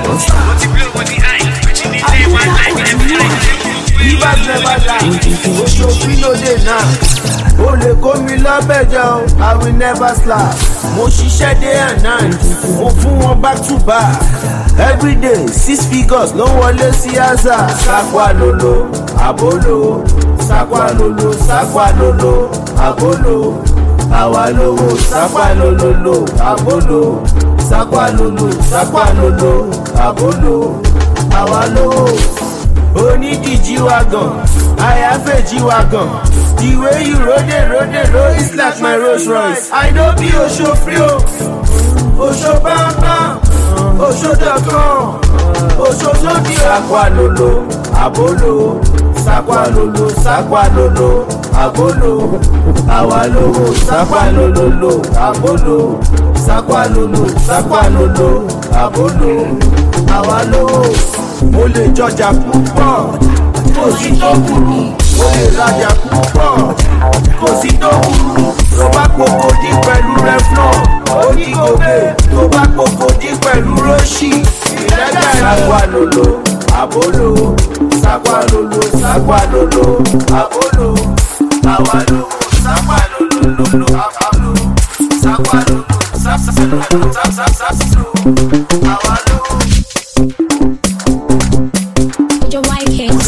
Rivers never lie. Oṣooṣi no dey now. O lè kó mi lọ́bẹ̀jẹ̀ o, I will never slack. Mo ṣiṣẹ́ day and night, mo fún wọn back to back. Every day six figures ló wọlé sí àzà. Sakwa lolo, abolo. Sakwa lolo, sakwa lolo, abolo. Àwa lówó, sakwa lolo, abolo. Sakwa lolo, sakwa lolo, abolo. Àwa lówó. Onídìí wagon, àyàfẹ́ wagon. The way you roll it, roll it, roll it's like my Rolls Royce. I know be Osho free o, Osho bam bam, Osho dot com, Osho sodi o. Sakwa lolo, abolo, sakwa lolo, sakwa lolo, abolo. Àwa lówó, sakwa lolo, abolo, sakwa lolo, sakwa lolo, abolo. Àwa lówó. Mo lè jọjà púpọ̀, kò sí tó burú. Mo lè rajà púpọ̀, kò sí tó burú. Tó bá kókó dín pẹ̀lú rẹ́fúnọ̀, ó ní gòkè. Tó bá kókó dín pẹ̀lú róṣì, ìrẹ́lẹ̀. Sakwa lolo, abolo. Sakwa lolo, sakwa lolo, abolo. Àwa lolo, sakwa lolo, lolo, abolo. Sakwa lolo, sakwa lolo, sakwa lolo, àwa lolo. Your white cakes.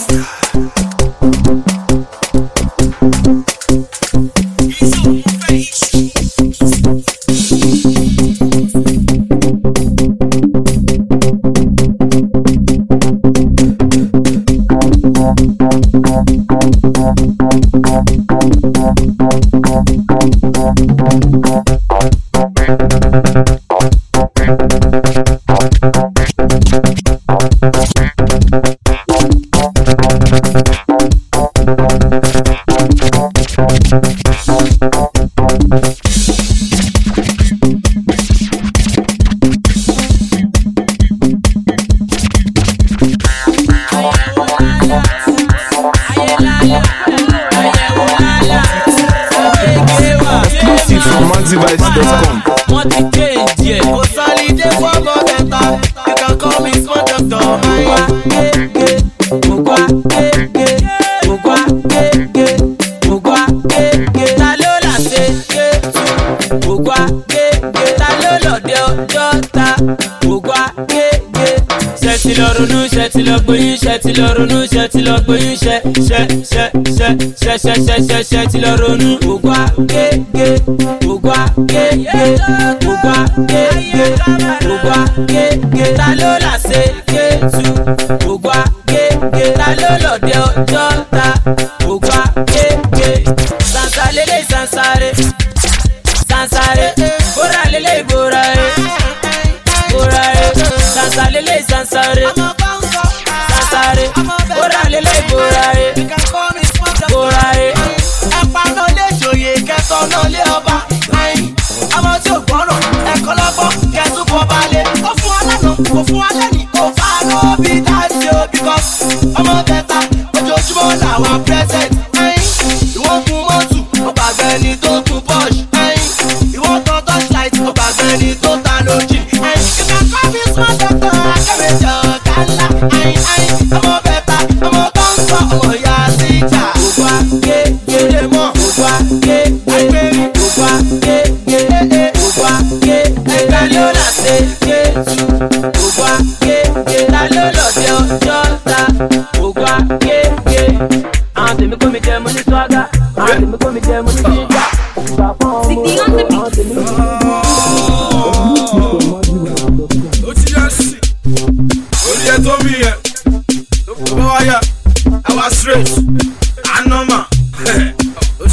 Ti lọ ronú ṣe ti lọ gbóyún ṣe ṣe ṣe ṣe ṣe ṣe ṣe ṣe ṣe ti lọ ronú. Ògùn àgègè ògùn àgègè ògùn àgègè ògùn àgègè ta ló là ṣe kéétu. Ògùn àgègè ta ló lọ́dẹ ọjọ́ ta. Ògùn àgègè sànsà lélẹ̀ sànsàrè sànsàrè bóra lélẹ̀ bóra rè bóra rè sànsà lélẹ̀ sànsàrè. Sare, ora lele borare, borare. Ẹ̀pà náà lè jòyè kẹtọ náà lé ọba. Ọmọ tí ò gbọ́rọ̀ ẹ̀kọ́ lọ́gbọ́n kẹtù bọ̀ balẹ̀. Ó fún wa lánàá, kò fún wa lẹ́nìí, kò fà á lọ bí dáàsì o. Because ọmọ bẹ̀ta ojoojúmọ́ làwọn present. Ìwọ́n kun mọ́tò, ó gbàgbé ẹni tó kun Porsche. Ìwọ́n tan torchlight, ó gbàgbé ẹni tó ta lójì. Ìkà kọ́bí small doctor, akẹ́mẹ̀jọ kálá. Ọmọ bẹ̀ta, ọmọ tó ń sọ, ọmọ ya sí ìjà. Ògùn àgègè mọ́, ògùn àgègè, ògùn àgègè, ògùn àgègè. Ta ló là ṣe kéétu? Ògùn àgègè, ta ló lọ́dẹ ọjọ́ ta? Ògùn àgègè. Àwọn tèmi kò mi jẹ mo ní swaga, àwọn tèmi kò mi jẹ mo ní jíjà. Sìkì on the beat. Ó ti yẹ sí, orí ẹ tó mi yẹ. Wire, I was straight, I know ma.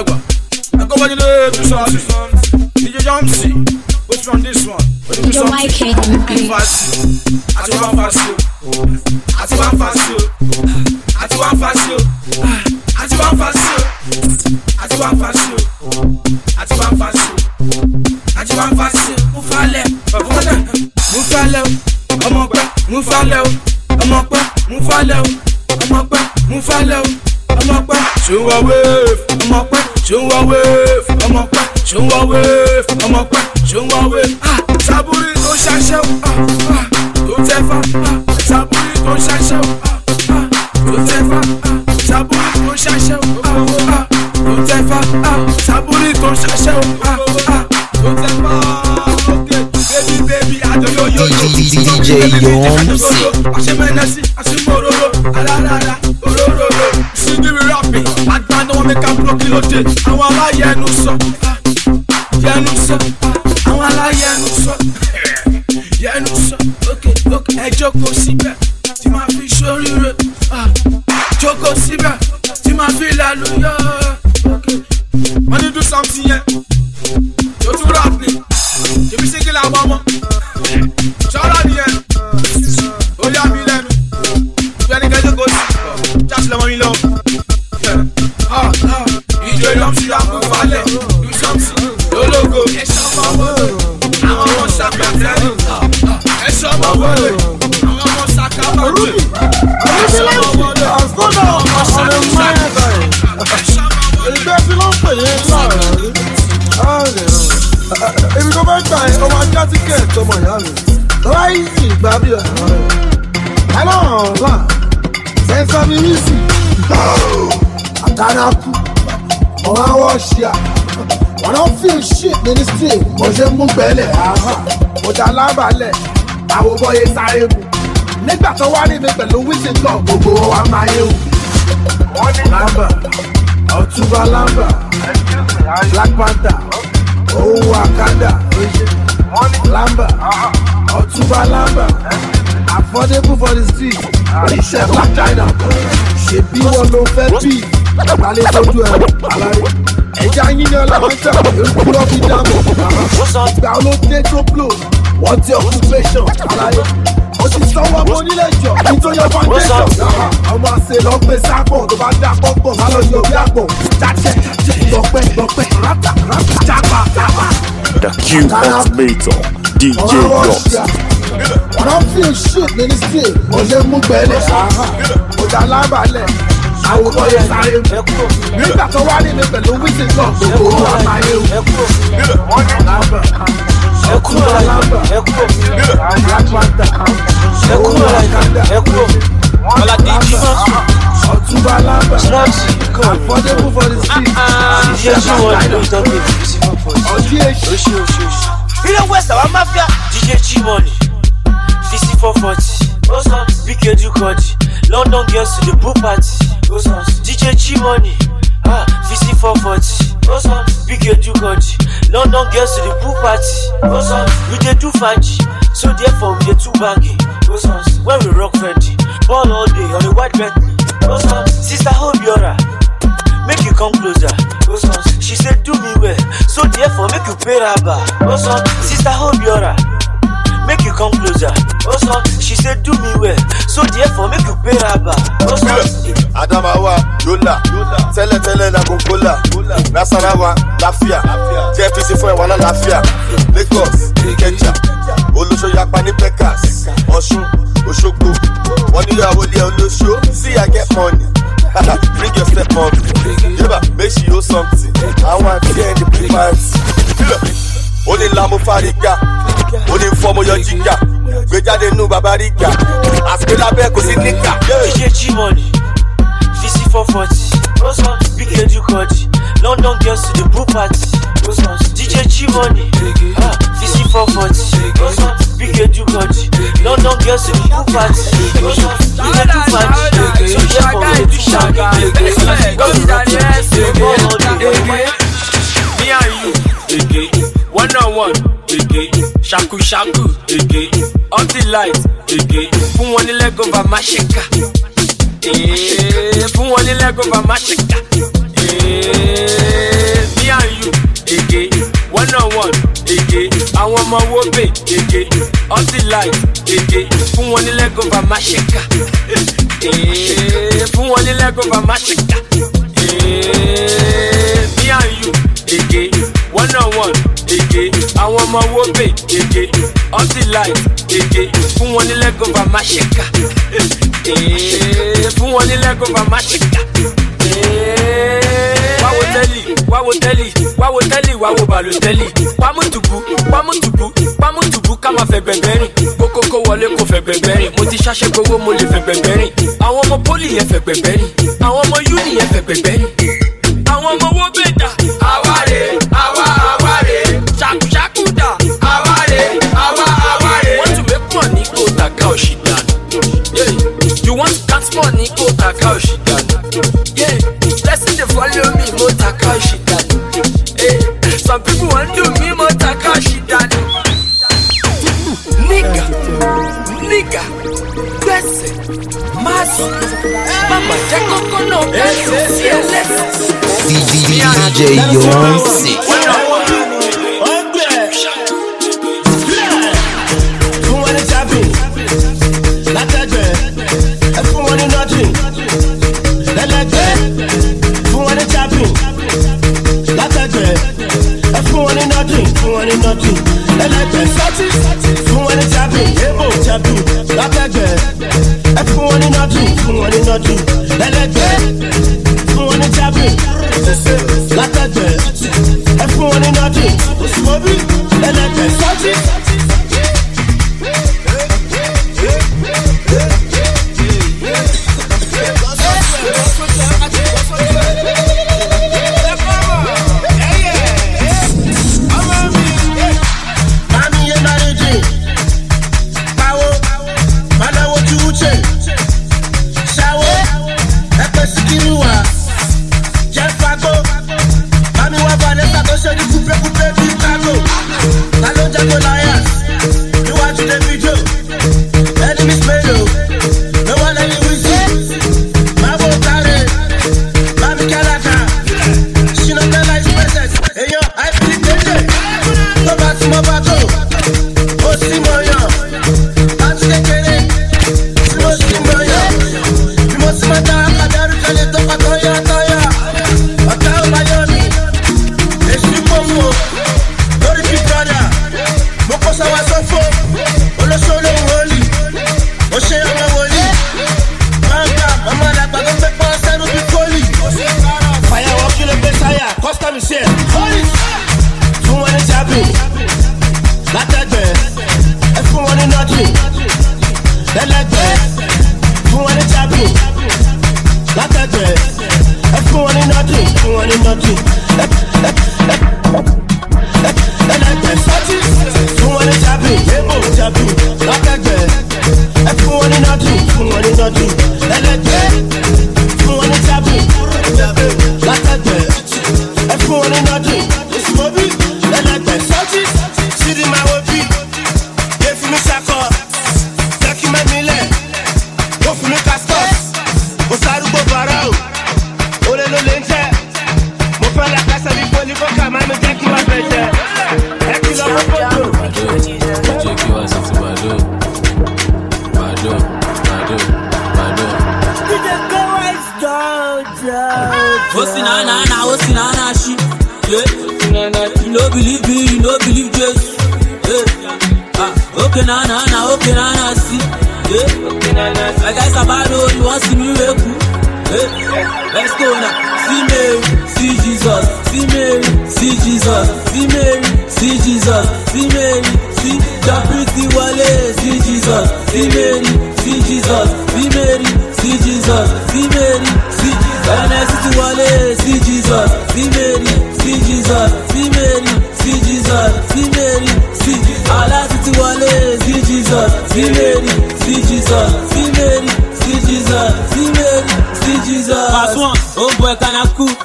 Egwa. I go when you do something. D J Jumpsy. What's from this one? D J Y K. Fast. I do one fast. I do one fast. I do one fast. I do one fast. I do one fast. I do one fast. I do one fast. Move fale. Move fale. Ọmọ pẹ́, move fale. Ọmọ pẹ́, move fale. Ọmọ pẹ́, move fale. Ọmọ pẹ́, show a wave. Ọmọ pẹ́, show a wave. Ọmọ pẹ́, show a wave. Ọmọ pẹ́, show a wave. Ah, Saburi tó ṣaṣẹ́ o. Ah, ah, tó tẹ́fà. Ah, Saburi tó ṣaṣẹ́ o. Ah, ah, tó tẹ́fà. Ah, Saburi tó ṣaṣẹ́ o. Ah, ah, tó tẹ́fà. Ah, Saburi tó ṣaṣẹ́ o. Ah, ah, tó tẹ́fà. Okay, baby, baby, I don't know yo yo. D J Yomsi. Aṣemẹ́nẹ́sì, aṣemọ́rọ́rọ́, alárara, òróróró. Sígìrì rapping, àgbà náà wọ́n mẹ́ka búrọ́kì lóde. Àwọn aláyẹnu sọ, yẹnu sọ, àwọn aláyẹnu sọ, yẹnu sọ. Ok, ok, ẹ jókòó síbẹ̀, tí máa fi ṣoríire. Jókòó síbẹ̀, tí máa fi lálùyọ. Wọ́n ní do something yẹn, yóò tún rap ni. Ṣèbí sígìrì àwọn ọmọ. Ṣọ́ra nìyẹn, ó yá mi lẹ́nu. Ìjọ ní kẹ́jọ́ kò sí, jáde lọ́mọ mi lọ. Ìjọ Yomsi àpò ìfàlẹ̀, do something, lólógo. Ẹ̀ṣọ́ ọmọ wọlé, àwọn ọmọ ṣàpẹ̀tẹ́rì. Ẹ̀ṣọ́ ọmọ wọlé, àwọn ọmọ ṣàkàbàjẹ́. Ẹ̀ṣọ́ ọmọ wọlé, àwọn ọmọ ṣàkàbàjẹ́. Ìgbésí ló ń pè é láàrin. Èmi tó fẹ́ gbà ẹ́ ọmọ ajá tíkẹ̀tì ọmọ ìyá mi. Lọ́wọ́ yìí sì gbà bí ẹ̀. Ẹlọ́run ọ̀la sẹ́ńsọ́ mi rí sí. Àkàràkù ọ̀rọ̀ àwọn ṣíà. Wọ́n náà fi shit ministry mo ṣe mú gbẹ́lẹ̀. Mo dá lábàálẹ̀ àwọn bọ́yé sáré mu. Nígbà tó wá rí mi pẹ̀lú wíṣìn kan gbogbo wa máa yé wù. Wọ́n ní lámbà, Ọ̀túnba lámbà, Black Panther. Oh, Wakanda, Lamba, Ọ̀túnba Lamba, affordable for the street, Iṣẹ́ Black China, ṣèbí wọn ló fẹ́ bí, balẹ̀ tójú ẹ̀ alárí. Ẹja yíyan láńtà, èrúkúrọ́ fi dáàbò, ìgbà ló dé tó blow, wọ́n ti occupation alárí. Ó ti sanwó ọmọ onílé jọ, nítorí ọmọ foundation. Ọmọ àṣẹ lọ gbé sápọ̀ tó bá dá pọ́pọ̀, má lọ yọ bí àpọ̀. Jájẹ́ gbọ̀pẹ́ gbọ̀pẹ́ rátà rátà jápa jápa. The Q Ultimator, D J Yomsi. Wọ́n náà fi shit ministry, mo ṣe mú gbẹ́lẹ̀. Mo dá lábàálẹ̀, àwọn bọ́yẹ sáré mu. Nígbà tó wá ní mi pẹ̀lú wíṣìn kan, gbogbo wa máa yé wù. Lámbà, Ọ̀túnba lámbà, Black Panther, owó Wakanda, Lámbà, Ọ̀túnba lámbà, affordable for the street. Ọdí èṣù. Ilé West àwọn Mafia, D J G-Money, D C four forty, B K Dukodi, London girls to the pool party, D J G-Money, ah, D C four forty, B K Dukodi, London girls to the pool party, we dey do fancy, so therefore we dey too baggy, when we rock Fendi, ball all day on the white bed, sister Obiora, make you come closer, she said do me well, so therefore make you pay her back, sister Obiora, make you come closer, she said do me well, so therefore make you pay her back. Adamawa, Yola, tẹ́lẹ̀ tẹ́lẹ̀ na Gongola, Nasarawa, Lafia, J F C fún ẹ̀wọ̀n náà Lafia, Lagos, Ìkẹjà, Olóṣòyapa ní Pecas, Ọ̀ṣun, Òṣogbo, wọ́n ní ìyàwó ilé olóṣó, see I get money, bring your step on me, yeba, make she owe something, àwọn àti ẹ̀ ní pre-party, ó ní lámú fárígà, ó ní fọ́mọ yọ jígà, gbéjáde nù bàbá rígà, àsìkò lábẹ́ kò sí níkà. D J G-Money, D C four forty, B K Dukodi, London girls to the pool party, D J G-Money, ah, D C four forty, B K Dukodi, London girls to the pool party, we dey do fancy, so therefore we dey do shaggy, go to the ball all day. Me and you, again, one on one, again, shaku shaku, again, on the light, again, fún wọn ní leg over má ṣe ká, fún wọn ní leg over má ṣe ká. àwọn ọmọ wo bè gègé ọtí láì gègé fún wọn ní lẹ́gùn bá má ṣe ká fún wọn ní lẹ́gùn bá má ṣe ká me and you gègé one on one gègé àwọn ọmọ wo bè gègé ọtí láì gègé fún wọn ní lẹ́gùn bá má ṣe ká fún wọn ní lẹ́gùn bá má ṣe ká. Wáwo tẹ́lì, wáwo tẹ́lì, wáwo tẹ́lì, wáwo bàlùtẹ́lì. Pámútùbù, pámútùbù, pámútùbù ká máa fẹ́ gbẹ̀gbẹ́ rìn. Kókókó wọlé kò fẹ́ gbẹ̀gbẹ́ rìn. Mo ti ṣáṣẹ́ gbowó mo lè fẹ́ gbẹ̀gbẹ́ rìn. Àwọn ọmọ pólì yẹn fẹ́ gbẹ̀gbẹ́ rìn. Àwọn ọmọ yúnì yẹn fẹ́ gbẹ̀gbẹ́ rìn. Àwọn ọmọ owó bèdà. Àwárè, àwa àwárè. Ṣàkúṣàkú dà. Àwárè, àwa àwárè. Wọ́n tún make money kó tàkà òṣì dànù. You want to count money kó tàkà òṣì dànù. Blessing they follow me, mo taka shit down. Hey, some people want to me, mo taka shit down. Nigga, nigga, blessing, masu, mama, check on no blessing, C L S. D J Yomsi. Nothing. Electric satis, fún wọn ní chapping, ebo chapping, látẹ̀gbẹ́. Ẹ fún wọn ní nothing, fún wọn ní nothing. Electric, fún wọn ní chapping, látẹ̀gbẹ́. Ẹ fún wọn ní nothing, osimobi, electric satis.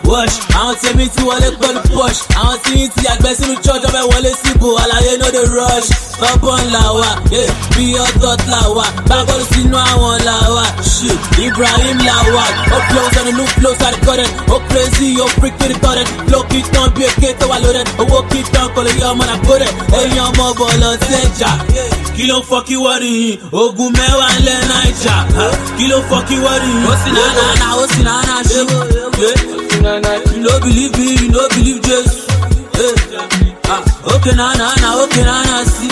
wash. Àwọn tèmi ti wọlé pẹ̀lú push. Àwọn tí yín ti àgbẹ̀ sínú church ọbẹ̀ wọlé síbò. Àlàyé no dey rush. Ọ̀bọ̀n là wà, bí ọ̀dọ́t là wà. Bábọ́ọ̀lù sínú àwọn là wà. Shit, Ibrahim là wà. Ó close on the new flows are recorded. Ó crazy, ó freak to the current. Flow kit tán bí èké tó wà loaded. Owó kit tán kò lè yọ ọmọ náà kórè. Èyàn ọmọ bọ̀ lọ sẹ́jà. Kí ló fọ́ kí wọ́n rí yín? Ogun mẹ́wàá ń lẹ́ Naija. Kí ló fọ́ kí wọ́n rí yín? Ó sì náà náà náà, ó sì náà náà ṣe. You no believe me, you no believe Jesus. Okay, nah, nah, nah, okay, nah, nah, see.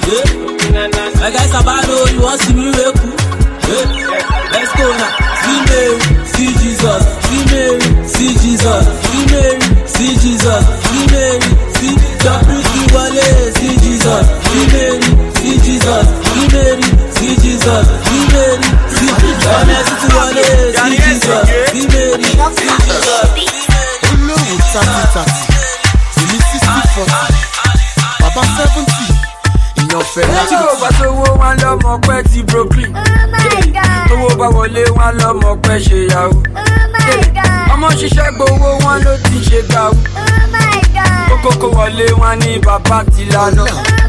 My guys are bad, oh, you want to see me wake up? Let's go now. See Mary, see Jesus. See Mary, see Jesus. See Mary, see Jesus. See Mary, see the pretty wale. See Jesus. See Mary, see Jesus. See Mary, see Jesus. See Mary, see the pretty wale. See Jesus. See Mary, see Jesus. Olówó thirty thirty, èmi sixty forty, bàbá seventy, ìyàn fẹ́ láti. Tí kò bá sówó wọn lọ́mọ pẹ́ ti Brooklyn. Tówó bá wọlé wọn lọ́mọ pẹ́ ṣe yahoo. Ọmọ ṣiṣẹ́ gbowó wọn ló ti ṣe gàwú. Kókókó wọlé wọn ní bàbá ti lànà.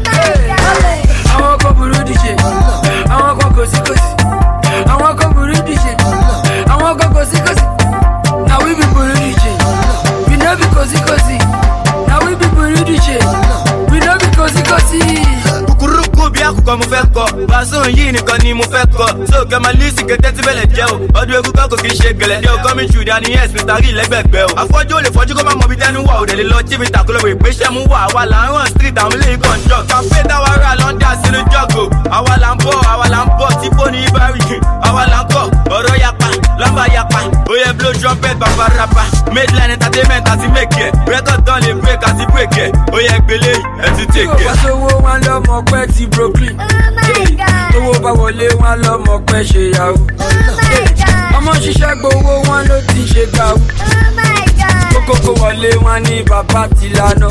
Àwọn kan burú díṣe, àwọn kan kò sí kò sí. Àwọn kan burú díṣe, àwọn kan kò sí kò sí. Now we be burú díṣe, we no be cozy cozy. Now we be burú díṣe, we no be cozy cozy. Kukuruku bí àkùkọ mo fẹ́ kọ, Bàṣọ yìí nìkan ni mo fẹ́ kọ. So kẹ́mà lísì kété tí bẹ́lẹ̀ jẹ́ o, ọdún egún kan kò kì í ṣe gẹ̀lẹ́. Dé o kọ́ mi jù dání yes Mr. Rí lẹ́gbẹ̀gbẹ́ o. Afọ́jú ò lè fọ́jú kó má mọ bí tẹ́nu wà, ò dẹ̀ lè lọ jí mi tàkúlọ̀ wò ìgbésẹ̀ mú wà. Àwa là ń rán street àwọn ilé ìkọ̀ ń jọ. Kàfé táwa rà lọ́ndà sínú jọ́gò. Àwa là ń bọ̀, àwa là ń bọ̀ tí fóònù ibà rí. Àwa là ń kọ̀, ọ̀rọ̀ yapa, lọ́mbà yapa. Oyè blow trumpet bàbá rapa. Mainline entertainment àti make it. Record tán lè break àti break it. Oyè gbélé ẹ̀ ti take it. Tí kò bá sówó wọn lọ́mọ pẹ́ ti Brooklyn. Tówó bá wọlé wọn lọ́mọ pẹ́ ṣe yahoo. Ọmọ ṣiṣẹ́ gbowó wọn ló ti ṣe gàwú. Kókókó wọlé wọn ní bàbá ti lànà.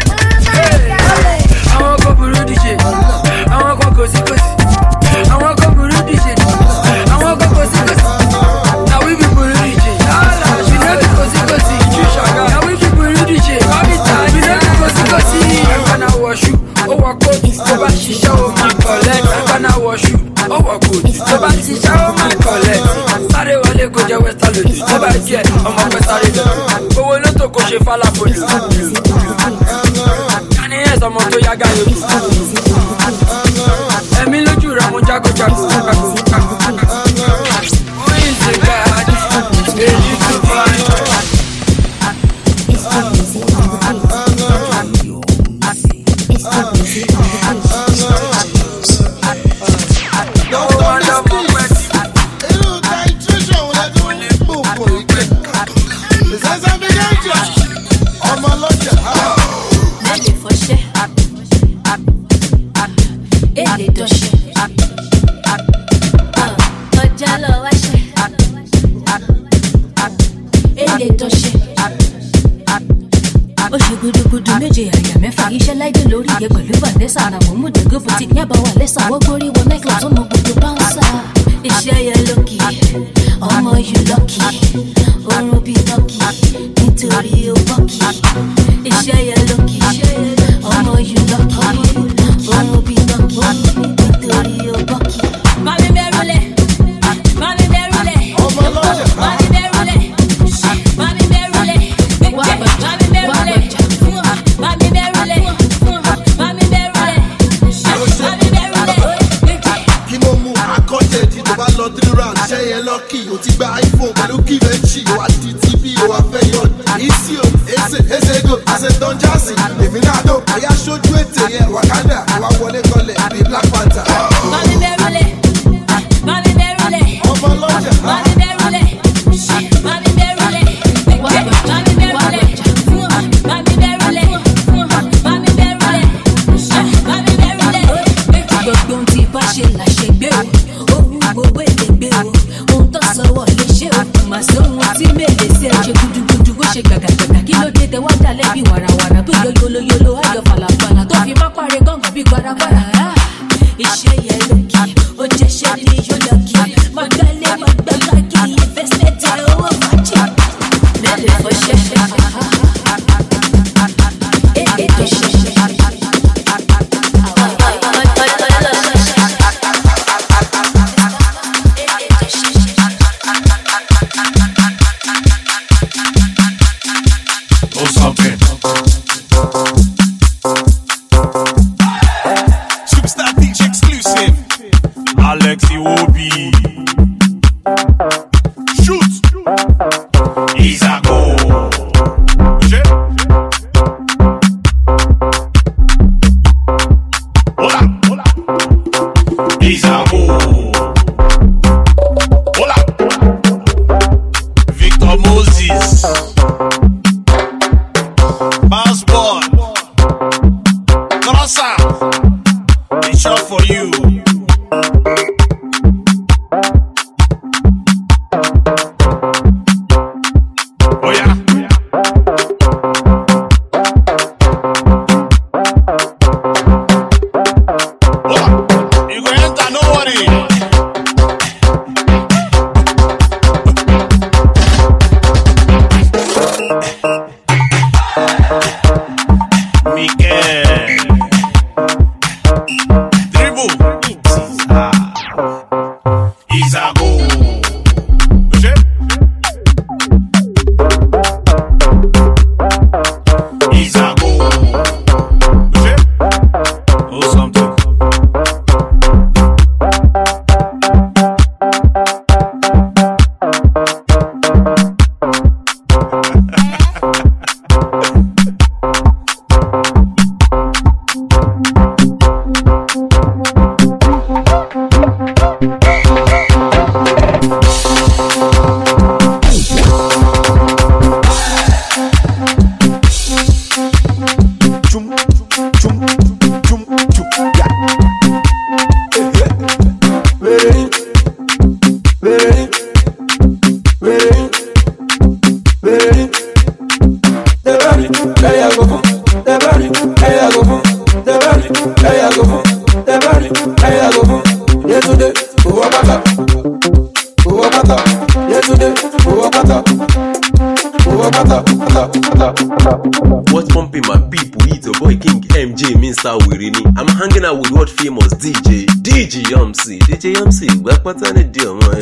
Àwọn kan burú díṣe, àwọn kan kò sí kò sí. Àwọn kan burú díṣe, àwọn kan kò sí kò sí. Now we be burú díṣe, we no be kò sí kò sí. Now we be burú díṣe, we no be kò sí kò sí. Ẹ̀ka náà wọ̀ ṣù, ó wọ kóòtù, tó bá ṣiṣẹ́ ó máa kọ̀lẹ́. Ẹ̀ka náà wọ̀ ṣù, ó wọ kóòtù, tó bá ṣiṣẹ́ ó máa kọ̀lẹ́. Sáré wọlé kó jẹ́ wẹ́sítà lòdì, tó bá jẹ́ ọmọ pẹ́ sáré lọ. Owó ló tó kó ṣe fálàfòlù. Kání ẹ̀ sọmọ tó yá gáyé kù. Ẹ̀mí lójú ra mo jágójágó. Who is the guy? Èyí tó bá yọ. Gudugudu méje àyà mẹ́fà iṣẹ́ láìdé lórí iye pẹ̀lú Vanessa ara wọn mú dégó fún ti yábà wà lẹ́sà wọ́n gbórí wọn náà kílọ̀ tó mọ gbogbo báńsà. Iṣẹ́ yẹn lókì ọmọ yìí lọ́kì oorun bíi tọ́kì nítorí ó bọ́kì. Iṣẹ́ yẹn lókì ọmọ yìí lọ́kì oorun bíi tọ́kì nítorí ó bọ́kì. Mami bẹ́rùlẹ̀ mami bẹ́rùlẹ̀ mami bẹ́rùlẹ̀ mami bẹ́rùlẹ̀ mami bẹ́rùlẹ̀. Mami bẹ́rùlẹ̀, mami bẹ́rùlẹ̀, mami bẹ́rùlẹ̀. Kí ló mú akọ́jẹ́ tí tó bá lọ three round ṣẹ́ yẹn lọ́kì? O ti gba iPhone pẹ̀lú kí vẹ́ńtì, o wá di T V, o wá fẹ́ yọ. Isi o, ese, ese go, ase don jásì. Èmi náà dò, àyà sójú ètè yẹn, Wakanda, wá wọlé kọlẹ̀ bí Black Panther. Mami bẹ́rùlẹ̀, mami bẹ́rùlẹ̀, ọmọ lọ́jà. Mami bẹ́rùlẹ̀, mami bẹ́rùlẹ̀, mami bẹ́rùlẹ̀. Ṣe làṣẹ gbé o, owó gbowó èlé gbé o, ohun tó sọ̀wọ́ lè ṣe o, mà sí ohun tí mèlè ṣe ṣe gudugudu ó ṣe gbàgàgbàgà kí ló dé tẹ wá dalẹ̀ bí wàràwàrà tó yọ yolóyolo ayọ̀ falafala tó fi má parí gángan bí gbàràgbàrà. Iṣẹ́ yẹn lókì, ó jẹ́ ṣẹ́ ní yóò lọ́kì, má gbálẹ̀ má gbàgbà kí investment owó fàájì. What's pumping my people? It's your boy King M J, Mister Wirini. I'm hanging out with what famous D J, D J Yomsi. D J Yomsi, back what on the deal, man.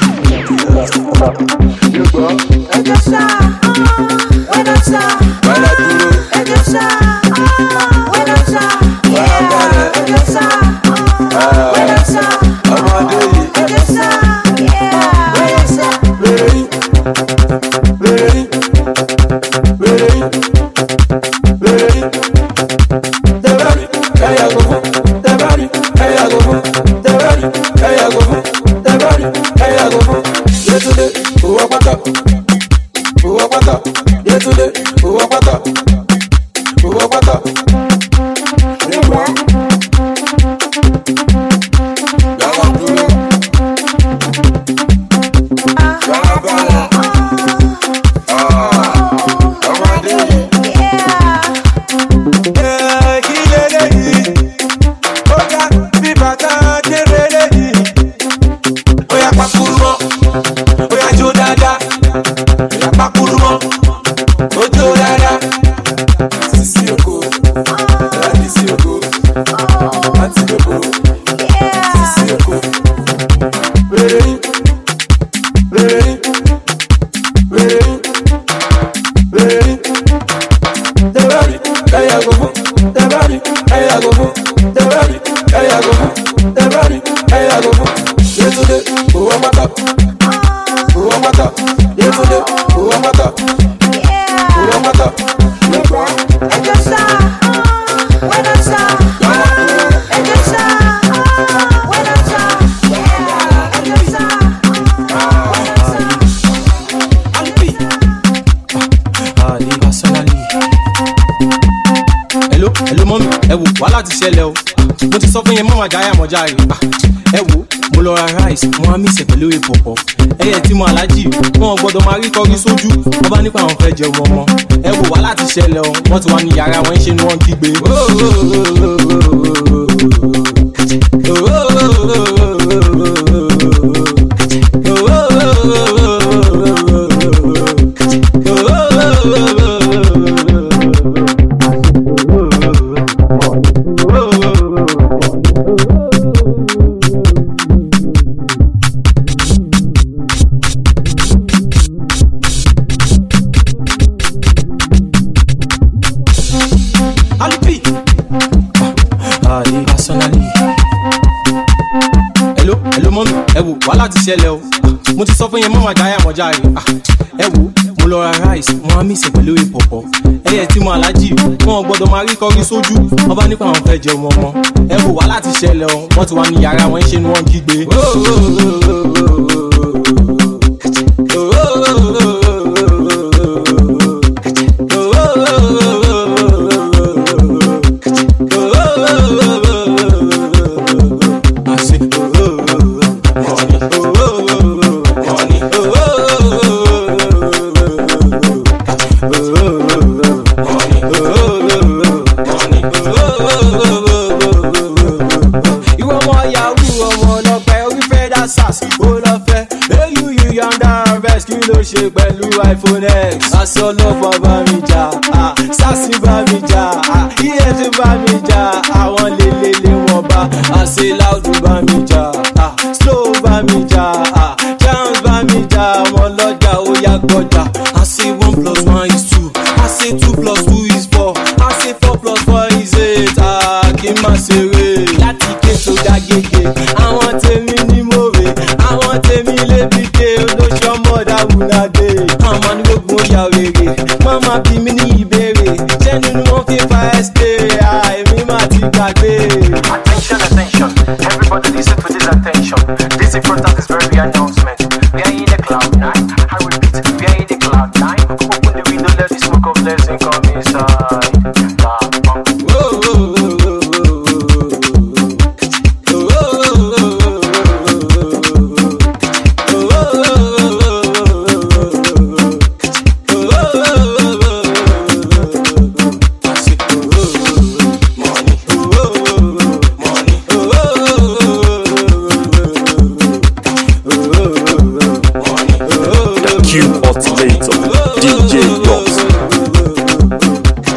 Jai, ẹ wo mo lọ ra rice wọn á mí ìṣẹ̀ pẹ̀lú ìpọ̀pọ̀ ẹyẹ tí mo alájì wọn gbọ́dọ̀ máa rí kọrí sójú wọn bá nípa àwọn fẹ́ jẹ ọmọ ọmọ ẹ wo wá láti ṣẹlẹ̀ ọ wọn ti wá ní yàrá wọn ṣe ni wọ́n kígbe. Oh ṣẹlẹ̀ o mo ti sọ fún yẹn mọ́ máa jáyà mọ́ járe ẹ wo mo lọ ra rice mo á mísẹ̀ pẹ̀lú ìpọ̀pọ̀ ẹyẹ tí mo alájì wọn gbọ́dọ̀ máa rí kọrí sójú wọn bá nípa àwọn fẹ́ jẹ ọmọ ọmọ ẹ wo wàhálà ti ṣẹlẹ̀ o wọ́n ti wá ní yàrá wọn ṣe ni wọ́n kígbe. ṣe pẹ̀lú iPhone X aṣọ ọlọ́pàá bá mi jà sásì bá mi jà iye tí bá mi jà àwọn lélẹ́lẹ́ wọn bá àṣẹ láùdù bá mi jà slow bá mi jà chance bá mi jà àwọn lọ́jà ó yá gbọ́jà àṣẹ one plus one is two àṣẹ two plus two is four àṣẹ four plus four is eight kí n má ṣeré láti ké sójà gègé àwọn tèmi ní mòwe àwọn tèmi lébi ké olóṣù ọmọdé àwùnádé àmọ́ ní gbogbo ìyá rere mama bí mi ní ìbéèrè ṣé nínú wọn fi fa ẹ́sítẹ́ àìmí má ti gbàgbé. Attention, attention, everybody listen to this attention. This important is very announcement. We are in the cloud nine. I repeat, we are in the cloud nine. Open the window, let the smoke of blessing come inside. Q Ultimator, D J Yoms.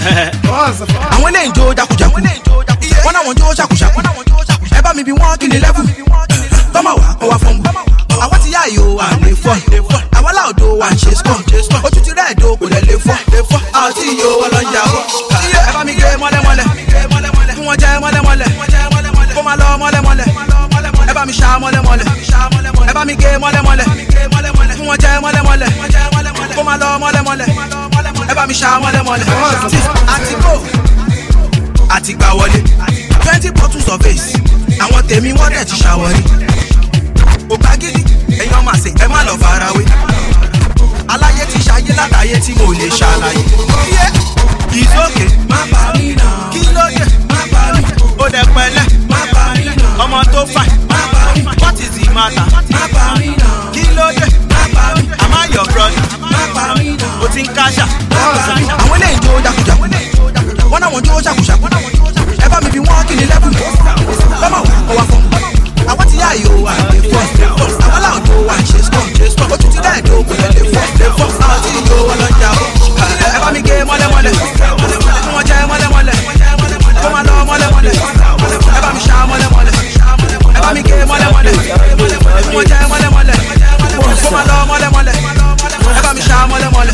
àwọn eléyìí jó jákujàku wọn náà wọn jó ṣàkúṣàkú ẹ bá mi bí wọn kí ni lẹ́bù tọ́mọ̀ wá kọ́ wá fún mi àwọn ti yá ìyó à lè fọ́ àwọn aláòdó wa ń ṣe skọ́n ojú ti rẹ̀ èdò kò lẹ̀ lè fọ́ àwọn tí ìyó ọlọ́njà bọ̀ ẹ bá mi gé mọ́lẹ́mọ́lẹ́ kí wọ́n jẹ́ mọ́lẹ́mọ́lẹ́ kó máa lọ mọ́lẹ́mọ́lẹ́ ẹ bá mi ṣá mọ́lẹ́mọ́lẹ́ ẹ bá mi gé mọ́lẹ́mọ́lẹ́ kí wọ́n jẹ́ mọ́lẹ́mọ́lẹ́ kó máa lọ mọ́lẹ́mọ́lẹ́ ẹ bá mi ṣá mọ́lẹ́mọ́lẹ́ àti kó àti gbà wọlé twenty bottles of ace àwọn tèmi wọ́n dẹ̀ ti ṣàwọ̀rí ògbà gidi èèyàn máa ṣe ẹ má lọ farawé aláyé ti ṣayé látàyé tí mo lè ṣàlàyé ìsókè má bà mí nà kí ló dé má bà mí ó dẹ̀ pẹ̀lẹ́ má bà mí nà ọmọ tó fà má bà mí what is the matter má bà mí nà kí ló dé má bà mí am I your brother má bà mí nà ó ti ń káṣà má bà mí nà àwọn eléyìí jó jákujàku wọn náà wọn jó ṣàkúṣàkú ẹ bá mi bí wọn kí ni lẹ́bù lọ́mọ wà kọ́ wá fún mi àwọn ti yá ìyó wà lè fọ́ àwọn aláòdó wà ń ṣe skọ́n ojú ti dá èdè òkú lè fọ́ àwọn tí ìyó ọlọ́jà bọ̀ ẹ bá mi gé mọ́lẹ́mọ́lẹ́ kí wọ́n jẹ́ mọ́lẹ́mọ́lẹ́ kó máa lọ mọ́lẹ́mọ́lẹ́ ẹ bá mi ṣá mọ́lẹ́mọ́lẹ́ ẹ bá mi gé mọ́lẹ́mọ́lẹ́ kí wọ́n jẹ́ mọ́lẹ́mọ́lẹ́ kó máa lọ mọ́lẹ́mọ́lẹ́ ẹ bá mi ṣá mọ́lẹ́mọ́lẹ́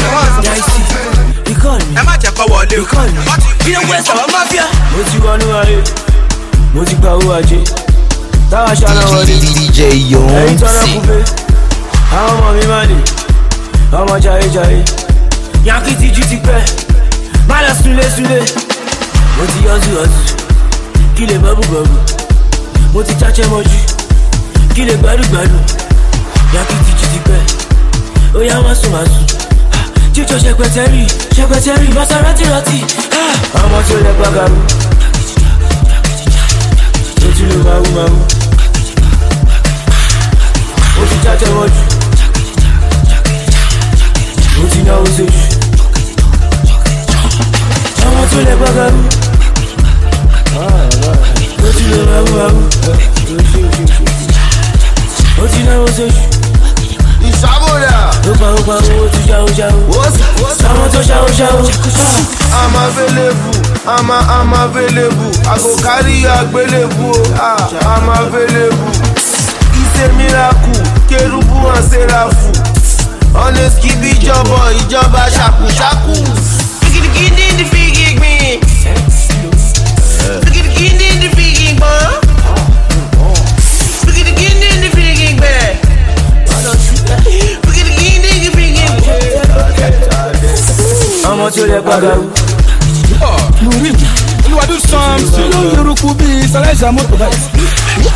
ẹ má jẹ́ kọ́ wọlé o. ilé west àwọn mafia. mo ti wọnú ayé mo ti gba owó ajé táwa ṣáná wọlé D J ẹyin tọ́nà Yomsi. kúfé àwọn ọmọ mi máa lè ọmọ jayéjayé yankí ti jí ti pẹ́ má lọ súnlé súnlé mo ti yọjú yọjú kí lè bọ́bù bọ́bù mo ti cháchẹ́ mọ́jú kí lè gbádùgbádù yankí ti jí ti pẹ́ ó yá má sùn má sùn jíjọ ṣẹpẹtẹrì ṣẹpẹtẹrì bàtà rántírátì ọmọ tí ó lẹ gbàgàrú ojú ló máa wú máa wú ó ti jájẹ wọ́jú ó ti náwó sójú ọmọ tí ó lẹ gbàgàrú ojú ló máa wú máa wú ó ti náwó sójú. Ìsàbòdà. Ó pa ó pa owó tó ṣáwó ṣáwó. Àwọn tó ṣáwó ṣáwó. I'm available, I'm a, I'm available. I go carry available, ah, I'm available. It's a miracle, Kerubu and Serafu. Honest keep ìjọba, ìjọba ṣàkú ṣàkú. Bigidigi ní figi gbìn. Bigidigi ní figi gbọ́n. Bigidigi ní figi gbẹ̀. Ọmọ tí ó lẹ gbàgàrú. Olúwa do something. Ló ń yorùkú bíi Sàlẹ́sà mọ́tò báyìí.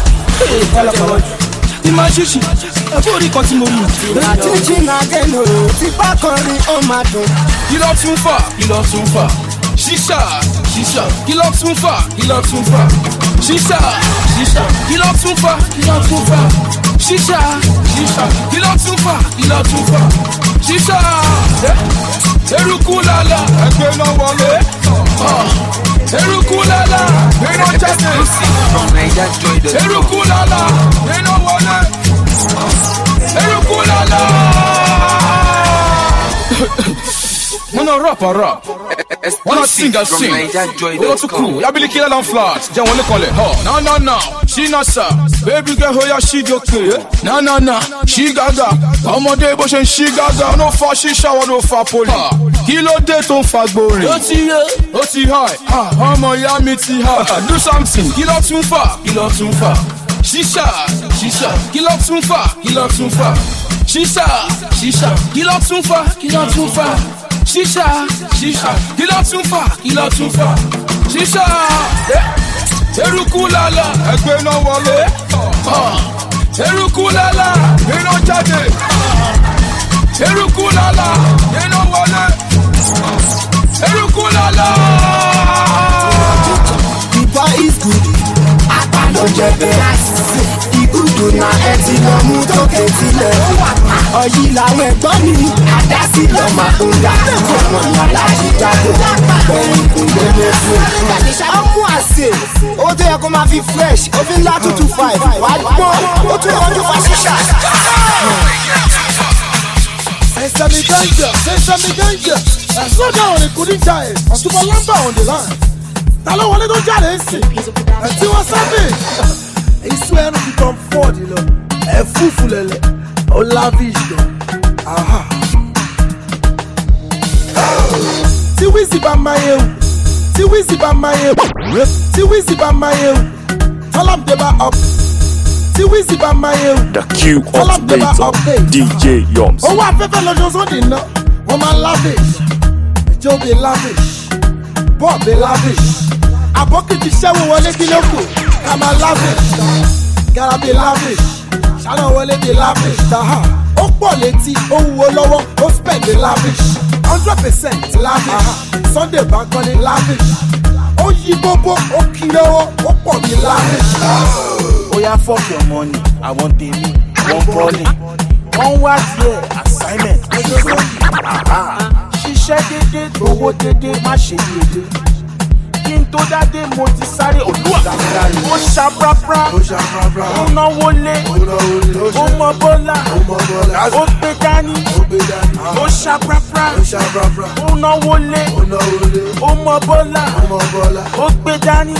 Ìmọ̀ ṣíṣì, ẹ̀fọ́ orí kan tí mo mú. Àtúnjì náà gẹ̀lò tí pákọ̀rin ó máa dùn. Kí ló tún fà? Kí ló tún fà? Ṣíṣà, ṣíṣà, kí ló tún fà? Kí ló tún fà? Ṣíṣà, ṣíṣà, kí ló tún fà? Kí ló tún fà? Ṣíṣà, ṣíṣà, kí ló tún fà? Kí ló tún fà? Ṣíṣà, eruku lala, ẹgbẹ́ náà wọlé. Eruku lala, iná jáde. Eruku lala, iná wọlé. Eruku lala. Wanna rap a rap, wanna sing a sing. Olo too cool, ya billy killer and flat. Jẹ́ wọ́n lè kọ́lẹ̀, huh? No no no, she not sa. Baby girl, how ya she okay? Na na na, she gaga. Ọmọdé bó ṣe ń ṣí gaga. No fa ṣíṣà, wọn no fa poli. Kí ló dé tó ń fa gbòòrè? Ó ti yé, ó ti high. Ọmọ ìyá mi ti high. Do something, kí ló tún fà? Kí ló tún fà? Ṣíṣà, ṣíṣà, kí ló tún fà? Kí ló tún fà? Ṣíṣà, ṣíṣà, kí ló tún fà? Kí ló tún fà? Ṣíṣà, ṣíṣà, kí ló tún fà? Kí ló tún fà? Ṣíṣà, eruku lala, ẹgbẹ́ náà wọlé. Eruku lala, iná jáde. Eruku lala, iná wọlé. Eruku lala. The boy is good. Àpàlọ́ jẹ bẹ́ẹ̀. Ìgúdù náà ẹ ti lọ mú tókè tilẹ̀. Ọ̀yí làwọn ẹ̀gbọ́n mi. Àdásí lọ máa ń ga. Ọmọ náà láti jáde. Bẹ̀rù kò lélẹ̀ fún. Ọmú àṣẹ. Owó tó yẹ kó máa fi fresh. Òfin ńlá two two five. Wà á gbọ́. Ó tún ọdún fa ṣíṣà. Semi danger, say semi danger. Uh, slow down, it couldn't die. On Super Lamba on the line. Talo wale don't jare esi. Until what's happening? He swear to become forty, lo. A fufulele. O lavish, lo. Aha. Si wisi ba maye. Si wisi ba maye. Si wisi ba maye. Tell them they ba up. Si wisi ba maye. The Q Ultimator, D J Yoms. Oh, what people are just on dinner. Woman lavish. Joe be lavish. Bob be lavish. A bucket to show wale kiloko. Come a lavish. Gotta be lavish. Shallow wale be lavish. Taha. Oh, quality. Oh, lower. Oh, spend the lavish. Hundred percent lavish. Sunday back on it lavish. Oh, you bobo. Oh, kilo. Oh, pop be lavish. Oh, yeah, fuck your money. I want the me. One calling. One what here? Assignment. Aha. Ṣiṣẹ́ dédé, gbowó dédé, má ṣe dédé. Kí n tó dáadé, mo ti sáré olúwa. Ó ṣàprápra, ó náwó lé, ó mọ bọ́lá, ó gbé dání. Ó ṣàprápra, ó náwó lé, ó mọ bọ́lá, ó gbé dání.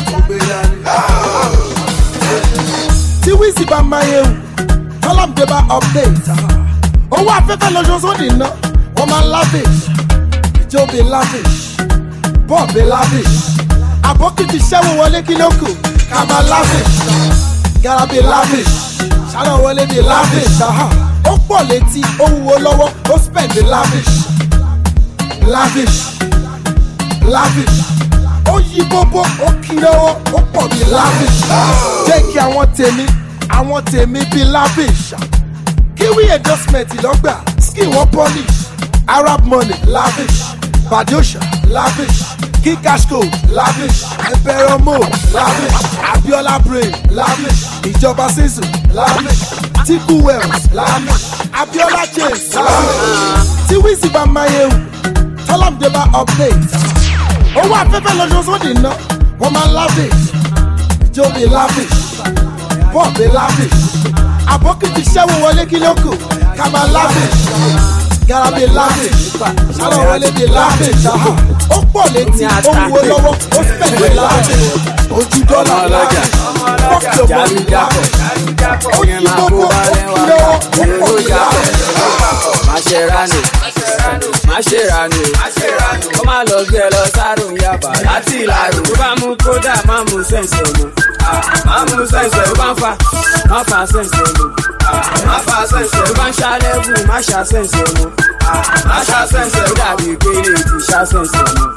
Tí wíìsì bá máa yẹ wù, tọ́lọ́mù dé bá update. Owó afẹ́fẹ́ lọ́jọ́ sódì náà, wọ́n máa lavish. Joe be lavish, Bob be lavish. A bucket to show wale kiloko. Come a lavish, gotta be lavish. Shallow wale be lavish. Aha. Oh quality, oh lower, oh spend the lavish, lavish, lavish. Oh you bobo, oh kilo, oh pop be lavish. Take I want me, I want me be lavish. Kiwi adjustment ilogba, skin one polish. Arab money, lavish. Badosha, lavish. Kikashko, lavish. Emperor Mo, lavish. Abiola Brain, lavish. Ijoba Sisu, lavish. Tiku Wells, lavish. Abiola James, lavish. Tiwisi ba maye. Tell them they ba update. Oh, what people are just on no. Woman lavish. Joe be lavish. Bob be lavish. A bucket to show wale kiloko. Come on lavish. Gotta be lavish. I don't want to be lavish. Oh, quality. Oh, we love. Oh, spend the lavish. Oh, you dollar lavish. Fuck your money lavish. Oh, you go go. Oh, you know. Oh, lavish. Mascherano, Mascherano, Mascherano. Come on, look at us. I don't have a Lati Laro. Mamu Koda, Mamu Sense. Mamu Sense. Mafa, Mafa Sense. Mafa Sense. Masha Masha Sense. Masha Sense. Daddy, Gay, Tisha Sense.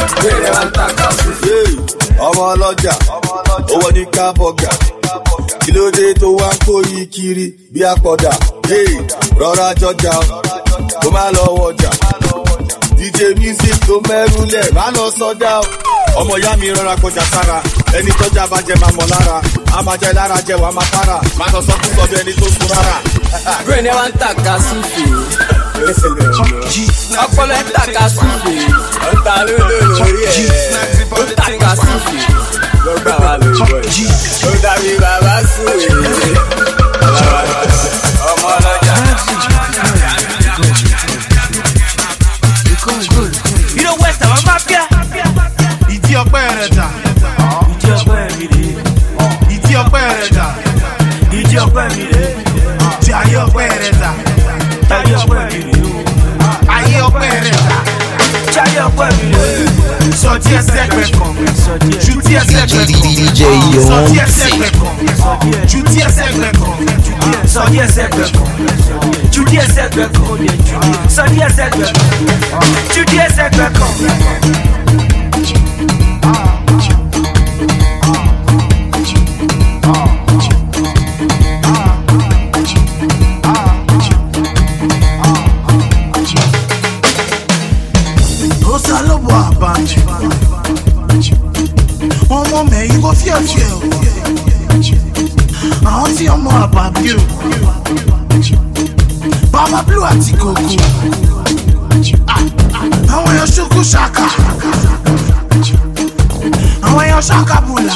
Ọmọ ọlọ́jà, owó ní kábọ̀gà, kí ló dé tó wá ń kó yí kiri bí àpọ̀dà, rọra jọjà, kó má lọ wọjà, D J music tó mẹ́rùlẹ̀, má lọ sọ́dá, ọmọ ìyá mi rọra kọjá sára, ẹni tọ́jà bá jẹ máa mọ̀ lára, a máa jẹ lára jẹ wà máa para, má sọ sọ fún sọ́bẹ̀ ẹni tó sùn rárá. Brain ẹ wá ń tàka súfì, ọpọlọ ẹ ń tàka súfì, ọ̀tá ló lò lórí ẹ̀, ó tàka súfì, lọ́gbà wà lórí ẹ̀, ó dàbí bàbá súwì, ọmọ ọlọ́jà. You know West àwọn máfíà. Ìdí ọpẹ́ rẹ̀ dà. Ìdí ọpẹ́ mi rè. Ìdí ọpẹ́ rẹ̀ dà. Ìdí ọpẹ́ mi rè. Jayé ọpẹ́ rẹ̀ dà. Jayé ọpẹ́ mi rè. Ayé ọpẹ́ rẹ̀ dà. Jayé ọpẹ́ mi rè. Sọ díẹ̀ sẹ́gbẹ̀ kan. Ju díẹ̀ sẹ́gbẹ̀ kan. Sọ díẹ̀ sẹ́gbẹ̀ kan. Ju díẹ̀ sẹ́gbẹ̀ kan. Sọ díẹ̀ sẹ́gbẹ̀ kan. Ju díẹ̀ sẹ́gbẹ̀ kan. Sọ díẹ̀ sẹ́gbẹ̀ kan. Ju díẹ̀ sẹ́gbẹ̀ kan. Ọmọ mẹ́yìn kò fíẹ̀ fíẹ̀ o. Àwọn tí ọmọ àbàbí o. Bàbá Blue àti Kòkó. Àwọn èèyàn ṣukú ṣàkà. Àwọn èèyàn ṣàkà bùlà.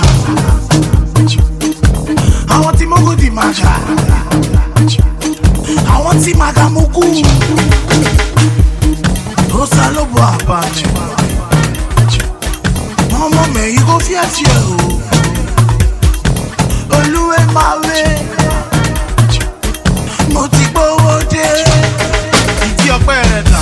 Àwọn tí Mogudi Maga. Àwọn tí Maga Mugu. ọmọ mẹ́yìn kò fi àti ẹ̀ o olúwe máa wé mo ti gbówó dé. ìdí ọpẹ́ rẹ̀ dà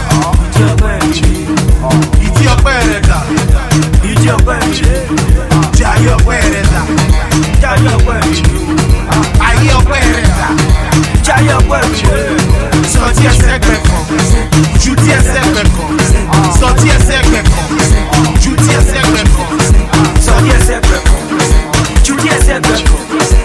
ìdí ọpẹ́ rẹ̀ dà ìdí ọpẹ́ rẹ̀ dà jayé ọpẹ́ rẹ̀ dà jayé ọpẹ́ rẹ̀ dà ayé ọpẹ́ rẹ̀ dà jayé ọpẹ́ rẹ̀ dà sọ tí ẹsẹ̀ gbẹ kan ju tí ẹsẹ̀ gbẹ kan sọ tí ẹsẹ̀ gbẹ kan ju tí ẹsẹ̀ gbẹ kan sọ tí ẹsẹ̀ gbẹ kan ju tí ẹsẹ̀ gbẹ kan.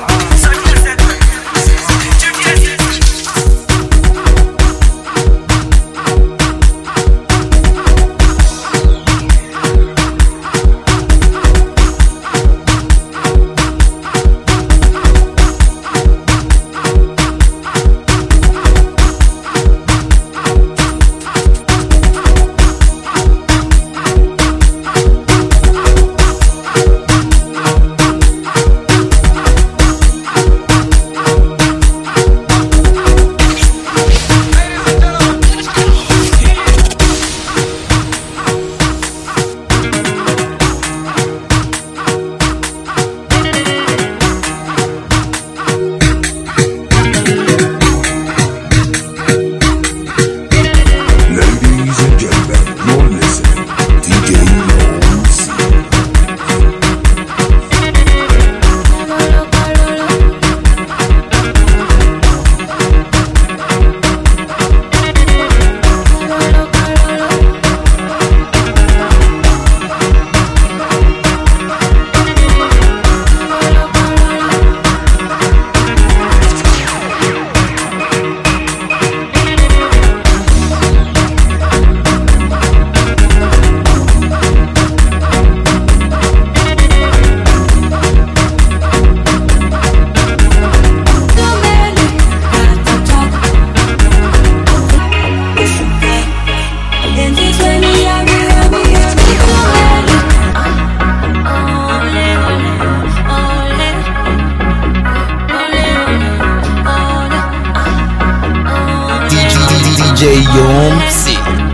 D J Yomsi.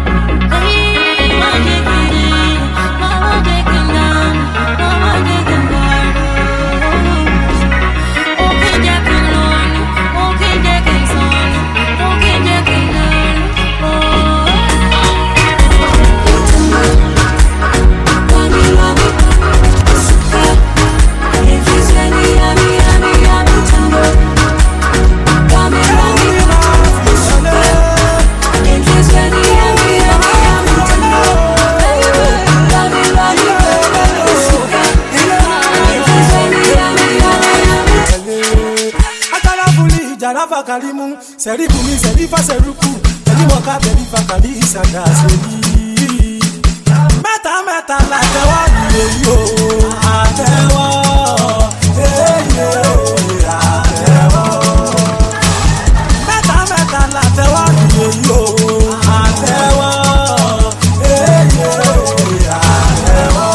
Kalimu, Seribu mi Serifa Seruku, Telimoka Terifa Kali Isanda Seri. Meta meta la tewa yo, atewa, hey yo, atewa. Meta meta la tewa yo, atewa, hey yo, atewa.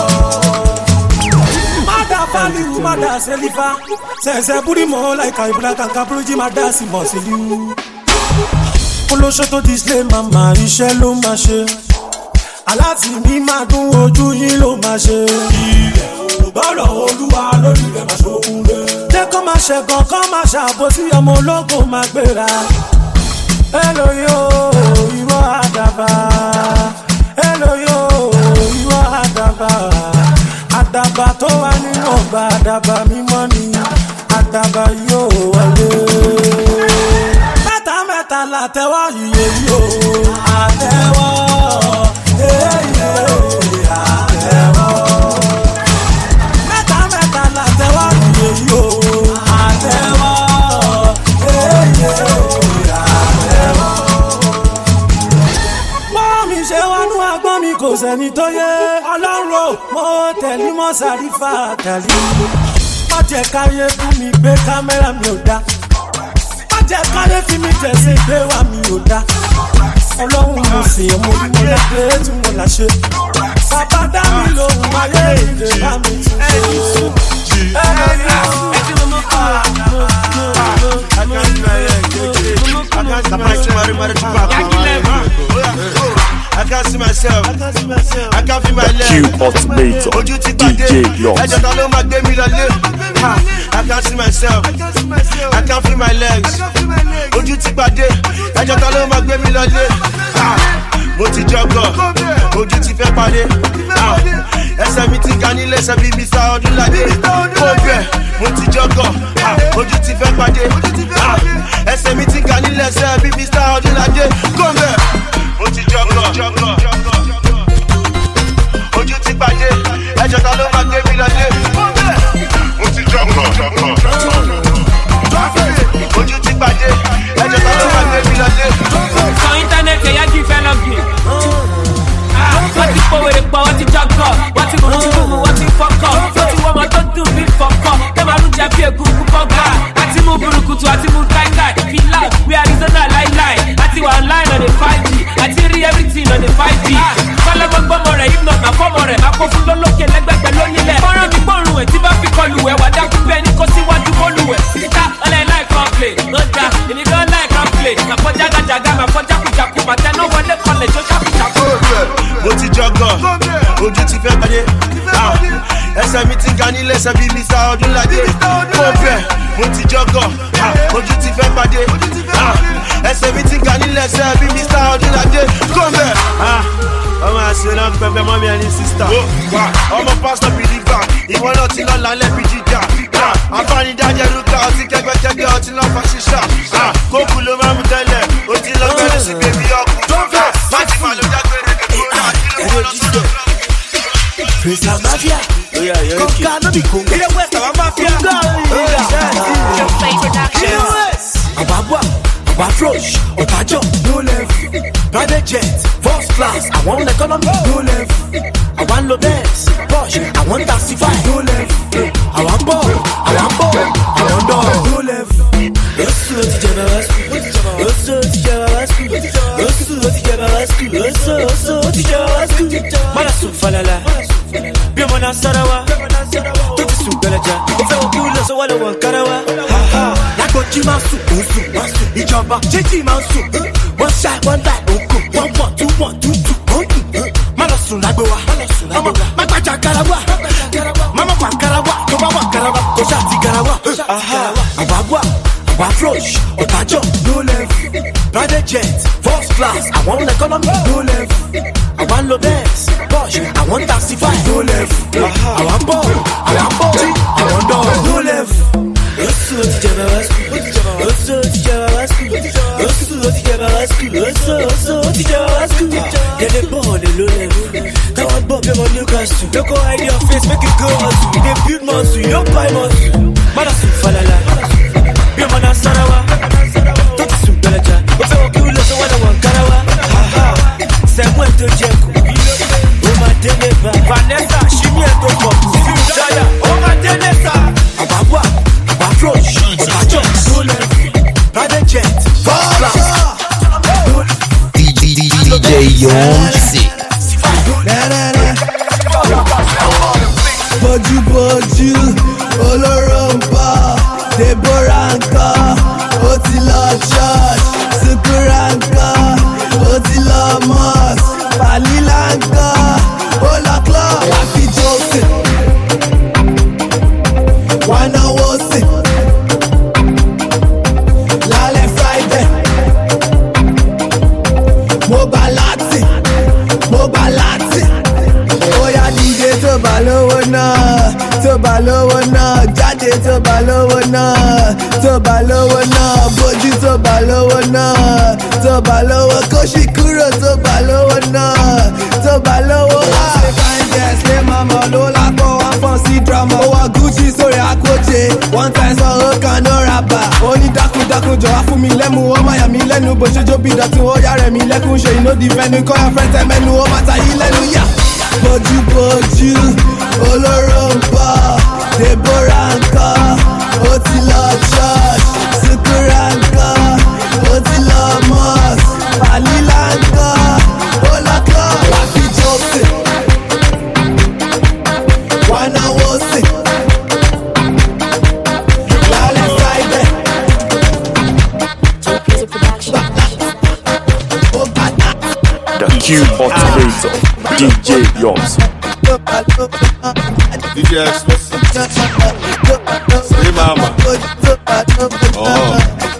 Mada Fali, Mada Serifa. Sense booty more like I black and Capruji Madasi Mosiliu. Olóṣó tó display mama iṣẹ́ ló máa ṣe. Aláti mi máa dún ojú yín ló máa ṣe. Ilẹ̀ ògbọ́dọ̀ olúwa lórí rẹ̀ máa ṣòkun lé. Jẹ́ kó máa ṣẹ̀gàn kó máa ṣàbòsí ọmọ ológun máa gbéra. Hello yo, ìwọ àdàbà. Hello yo, ìwọ àdàbà. Àdàbà tó wà nínú ọgbà àdàbà mímọ́ ni. Àdàbà yóò wọlé. Mẹ́ta mẹ́ta la tẹ́wọ́ iye yóò. Àtẹ́wọ́ èyí àtẹ́wọ́. Mẹ́ta mẹ́ta la tẹ́wọ́ iye yóò. Àtẹ́wọ́ èyí àtẹ́wọ́. Mọ́ mi ṣe wọnú agbọ́n mi kò sẹ́ni tó yé. Ọlọ́run mo tẹ̀lé mọ́ Sàrífà tẹ̀lé. Má jẹ́ káyé fún mi gbé kámẹ́rà mi ò dá. Má jẹ́ káyé fi mi tẹ̀sí gbé wa mi ò dá. Ọlọ́run mo sì yẹ mo ní mo lè pé tí mo là ṣe. Bàbá dá mi lóhùn ayé ìdè bá mi tún ṣe. I can't see myself Ultimator, ojú ti D pàdé J Yoms. ẹjọ́ ta ló máa gbé mi lọlé. Ha, I can't see myself, I can't feel my legs. Ojú ti pàdé ẹjọ́ ta ló máa gbé mi lọlé. Ha, mo ti jọgọ̀ ojú ti fẹ́ pàdé. Ha, ẹsẹ̀ mi ti ga nílé ẹsẹ̀ bíi Mister Ọdúnládé. Mo bẹ̀ mo ti jọgọ̀ ojú ti fẹ́ pàdé. Ha, ẹsẹ̀ mi ti ga nílé ẹsẹ̀ bíi Mister Ọdúnládé. Mo bẹ̀ mo ti jọgọ̀ ojú ti pàdé ẹjọ́ ta ló máa gbé mi lọlé. Mo ti jọgọ̀ ojú ti pàdé ẹjọ́ ta ló máa gbé mi lọlé. Sọ íńtánẹ́ẹ̀tì ẹ̀yà kí n fẹ́ lọ́gì. Wọ́n ti pòwèrè pọ̀, wọ́n ti jọgọ̀, wọ́n ti mú ti mú, wọ́n ti fọ́kọ̀, wọ́n ti wọ́n mọ́ tó dùn bí fọ́kọ̀, kẹ́ máa rún jẹ́ bí egungun bọ́gà. Àti mú burúkutu, àti mú káíkáí, fi loud, we Arizona láíláí. Àti wà online on the five G, àti rí everything on the five G. Fọlọ́gbọ́n gbọ́mọ rẹ̀, if not, màá fọ́mọ rẹ̀, máa kó fún lólókè lẹ́gbẹ̀gbẹ̀ lónílẹ̀. Fọ́nrán mi gbọ́rùn ẹ̀ tí bá fi kọlù ẹ̀, wà dákú bẹ́ẹ̀ ní kó síwájú bólú ẹ̀. Síta ọlẹ́ láì complain, ló da, èmi gan láì complain. Màá kọ́ jágajàga, màá kọ́ jákujàku, màá tẹnu wọlé kọlẹ̀ jó ṣàkùṣàkù. Mo ti jọgọ̀ ojú ti fẹ́ pàdé. Ẹsẹ̀ mi ti ga nílé ẹsẹ̀ bíi Mister Ọdúnládé. Mo bẹ̀ mo ti jọgọ̀ ojú ti fẹ́ pàdé. Ẹsẹ̀ mi ti ga nílé ẹsẹ̀ bíi Mister Ọdúnládé. Mo bẹ̀ ọmọ àṣẹ náà pẹpẹ mọ́ mi ẹni sísítà. Ọmọ pásítọ̀ bìlíbà ìwọ náà ti lọ́la lẹ́bi jíjà. Afánidájẹ́ lúkà ọtí kẹgbẹ́kẹgbẹ́ ọtí náà fa ṣíṣà. Kókù ló máa mú tẹ́lẹ̀ ó ti lọ gbẹ́rù sí bèbí ọkùnrin. Má ti máa lọ dágbére kẹ́kọ̀ọ́ náà kí ló wọ́n lọ sọ́dọ̀. Freestyle Mafia, Conca no be Conga. Ilé West àwọn Mafia. Ababwa, Abafrosh, Otajo, no level. Private jet, first class, I want economy, no level. I want Lodex, Porsche, I want Taxify, no level. I want ball, I want ball, I want dog, no level. Osu oti jaba wasku, osu oti jaba wasku, osu oti jaba wasku, osu osu oti jaba wasku. Mana su falala, bi mo na sarawa, to ti su belaja. O fẹ́ o kú lọ sọ wálé wọn karawa. Lágbójí máa sùn, ó sùn, ìjọba jíjí máa sùn. Wọ́n ṣá wọ́n dá òkú, wọ́n pọ̀ tú wọ́n tú tú òkú. Má lọ sùn lágbo wa, ọmọ má gbàjà garawa, má má wà garawa, tó bá wà garawa, kò ṣáà ti garawa. Àbábọ̀ Afrosh, Otajo, no level. Private jet, first class, I want economy, no level. I want Lodex, Porsche, I want Taxify, no level. I want ball, I want ball, I want dog, no level. Osu oti jaba wasku, osu oti jaba wasku, osu oti jaba wasku, osu osu oti jaba wasku. Get the ball, the low level. Come on, Bob, you're on Newcastle. Don't go hide your face, make it go hustle. You dey build muscle, you don't buy muscle. Madasu falala. Bí ọmọ náà sára wa, tó ti sùn gbẹlẹjà, ó fẹ́ wọ́n kí ó lọ sọ wọ́n lọ́wọ́ kára wa. Sẹ̀mú ẹ̀ tó jẹ kù, ó máa délé bá. Vanessa ṣíní ẹ̀ tó pọ̀ kù, Jaya ó máa délé sá. Àbábọ̀ Àbáfrosh, Ọ̀tájọ́, private jet, first class. D J Yoms. Bójúbójú, olóró ń bọ̀. Deborah ńkọ́, ó ti lọ church. Sukura ńkọ́, ó ti lọ mosque. Falila ńkọ́, ó lọ club. Àfi Jose, wá náwó sí. Lálẹ́ Friday, mo gba láti, mo gba láti. Ó yá díje tó bá lówó náà, tó bá lówó náà, jáde tó bá lówó náà, tó bá lówó náà, bójú tó bá lówó náà, tó bá lówó kó sì kúrò tó bá lówó náà, tó bá lówó. Ṣé fáńjẹ̀s lé mọ́mọ́ ló lápò wá fọ́n sí drama? Ó wọ Gucci sórí àkójẹ, one time sọ ó kan ló ra bà. Ó ní dákúndákún jọ̀wá fún mi lẹ́mu, ó máa yà mí lẹ́nu, bó ṣe jó bí dọ̀tún, ó yà rẹ̀ mí lẹ́kún, ṣe iná di fẹ́nu, kọ́ ya friend tẹ̀ mẹ́nu, ó máa ta yí lẹ́nu yá. Bójúbójú, olóró ń bọ̀. Deborah ńkọ́, ó ti lọ church. Sukura ńkọ́, ó ti lọ mosque. Falila ńkọ́, ó lọ club. Àfi Jose, wá náwó sí. Lálẹ́ Friday, The Q Ultimator, D J Yoms. D J Explosive. Say mama. Oh.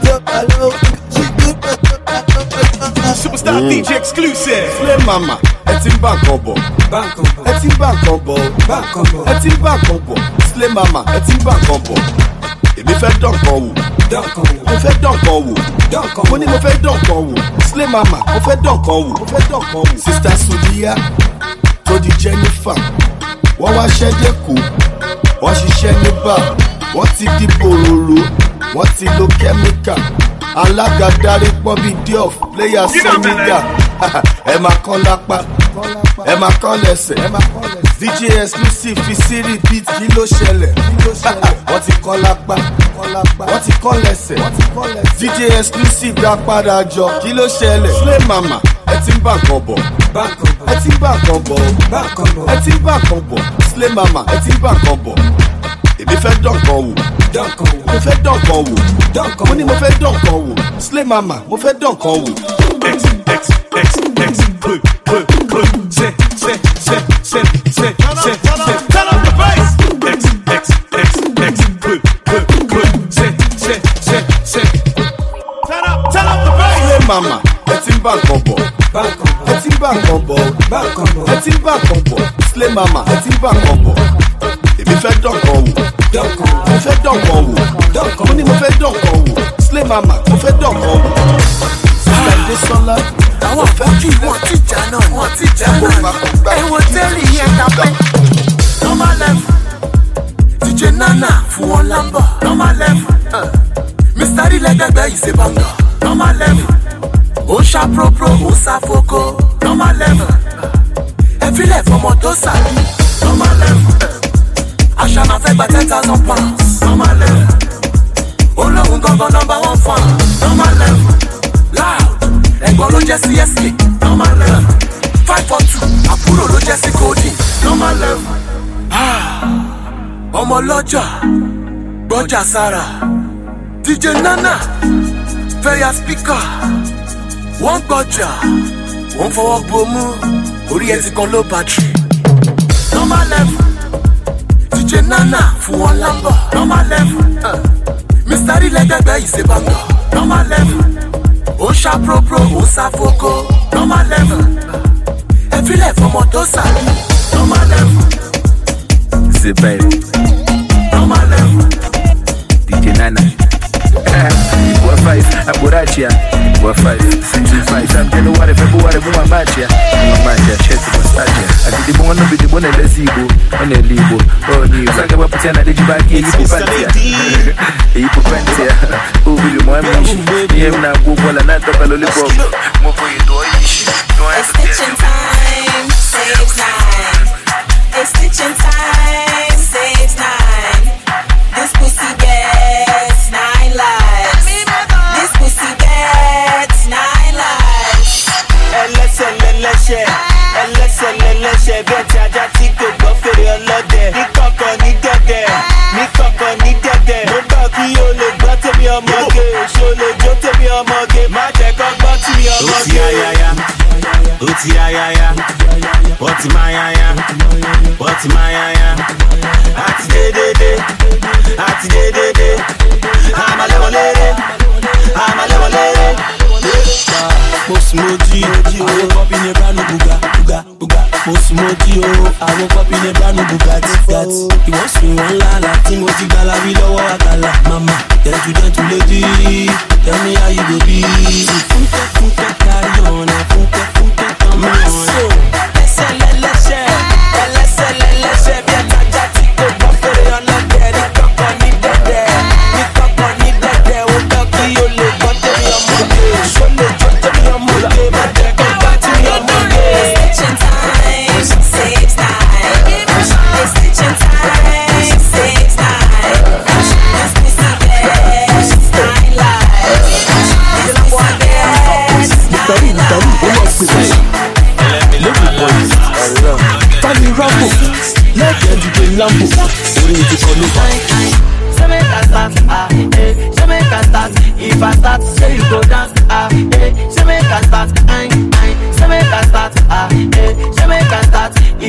Superstar mm. D J Exclusive. Slay mama. Etim bank combo. Bank combo. Etim bank combo. Bank combo. Etim bank combo. Slay mama. Etim bank combo. Èmi fẹ́ dán kan wò. Dán kan wò. Mo fẹ́ dán kan wò. Dán kan wò. Mo ní mo fẹ́ dán kan wò. Slay mama. Mo fẹ́ dán kan wò. Mo fẹ́ dán kan wò. Sista Sudia. Tó di Jennifer. Wọ́n wá ṣẹ́jẹ́ kù. Wọ́n ṣiṣẹ́ ní bar. Wọ́n ti di bòròrò. Wọ́n ti lo kẹ́míkà. Alága darí pọ́n bí Diof. Player Soniga. Ẹ máa kán lápá. Ẹ máa kán lẹ́sẹ̀. D J Exclusive fi sí repeat kí ló ṣẹlẹ̀. Wọ́n ti kán lápá. Wọ́n ti kán lẹ́sẹ̀. D J Exclusive dá padà jọ kí ló ṣẹlẹ̀. Slay mama ẹ ti ń bá nǹkan bọ̀. Ẹ ti ń bá nǹkan bọ̀. Ẹ ti ń bá nǹkan bọ̀. Slay mama ẹ ti ń bá nǹkan bọ̀. Èmi fẹ́ dán kan wò. Mo fẹ́ dán kan wò. Mo ní mo fẹ́ dán kan wò. Slay mama mo fẹ́ dán kan wò. X X X X put put put set set set set set set set turn up the bass. X X X X put put put set set set set turn up turn up the bass. Slay mama ẹ ti ń bá nǹkan bọ̀. Ẹ ti ń bá nǹkan bọ̀. Ẹ ti ń bá nǹkan bọ̀. Slay mama ẹ ti ń bá nǹkan bọ̀. Èmi fẹ́ dán kan wò. Mo fẹ́ dán kan wò. Mo ní mo fẹ́ dán kan wò. Slay mama mo fẹ́ dán kan wò. Sísá Adé Sọ́lá. Àwọn fọ́ọ̀kì wọ́n ti jà náà wọ́n ti jà náà. Ẹ̀wọ̀n tẹ́lẹ̀ yẹn kápẹ́. Normal level. D J Nana fún wọn lámbọ̀. Normal level. Mister Ilẹ̀gbẹ̀gbẹ̀ yìí ṣe bọ́ngà. Normal level. Ó ń ṣá pro-pro, ó ń ṣá foko. Normal level. Ẹ filẹ̀ fọmọ tó sàbí. Normal level. Àṣà máa fẹ́ gba ten thousand pounds. Normal level. Olóhùn gangan number one fan. Normal level. Loud. Ẹ̀gbọ́n ló jẹ́ sí S K. Normal level. Five four two. Àbúrò ló jẹ́ sí Cody. Normal level. Ọmọ lọ́jà. Gbọ́jà sára. D J Nana. Fẹ́yà speaker. Wọ́n gbọ́jà. Wọ́n fọwọ́ bomú. Orí ẹ̀ ti kan ló bàtìrì. Normal level. D J Nana fún wọn lámbọ̀. Normal level. Mister Ilẹ̀gbẹ̀gbẹ̀ yìí ṣe bọ́ngà. Normal level. Ó ń ṣá pro-pro, ó ń ṣá foko. Normal level. Ẹ filẹ̀ fọmọ tó sàbí. Normal level. C'est belle. Normal level. D J Nana. Boa five, Aburachia. Boa five, sixty-five. I'm January, February, Buma Machia. Buma Machia, Chess, Nostalgia. I did the one of the one and the Zibo, on the Libo. Oh, you like a weapon, I did you back here. You put Pentia. Who will you want me? You have now Google and not the Lollipop. Move for you, do it. It's stitching time, saves nine. It's stitching time, saves nine. This pussy gets nine lives. This pussy gets nine lives. Ẹlẹ́sẹ̀ lẹ́lẹ́sẹ̀, ẹlẹ́sẹ̀ lẹ́lẹ́sẹ̀ bí ọtí ajá tí kò gbọ́ fèrè ọlọ́dẹ. Ní kọ̀kọ̀ ní dẹ̀dẹ̀, ní kọ̀kọ̀ ní dẹ̀dẹ̀. Mo gbọ́ kí o lè gbọ́ tèmi ọmọge, ṣo lè jó tèmi ọmọge. Má jẹ́ kó gbọ́ tèmi ọmọge. Ó ti ayaya, ó ti ayaya, ó ti máa yaya, ó ti máa yaya. Àti dédédé, àti dédédé. Àmàlẹ́wọ̀léré, àmàlẹ́wọ̀léré. Mosimoji, àwọn kọ́pì ní branu buga, buga, buga. Mosimoji o, àwọn kọ́pì ní branu Bugatti, Gatti. Ìwọ́n sùn wọn lálá tí mo ti gbala rí lọ́wọ́ àkàlà. Mama, gentle gentle lady, tell me how you go be. Fúnkẹ́ fúnkẹ́ carry on, fúnkẹ́ fúnkẹ́ come on. Ẹsẹ̀ lẹ́lẹ́sẹ̀, ẹlẹ́sẹ̀ lẹ́lẹ́sẹ̀ bí ẹ̀tajà tí kò gbọ́ fèrè ọlọ́dẹ. Ní kọ̀kọ̀ ní dẹ̀dẹ̀, ní kọ̀kọ̀ ní dẹ̀dẹ̀. Ó gbọ́ kí o lè gbọ́ tèmi ọmọge, ṣó lè jó tèmi ọmọge. Má jẹ́ kó gbọ́ tèmi ọmọge. It's stitching time, saves nine. It's stitching time, saves nine. This pussy gets nine lives. This pussy gets nine lives. Tani Rambo, lẹ́kẹ̀ẹ́ dìde Lambo, orí ti kọ́ ló bá. Say make I start, ah, eh. Say make I start. If I start, say you go dance, ah, eh. Say make I start, aye, aye. Say make I start, ah, eh. Say make I start.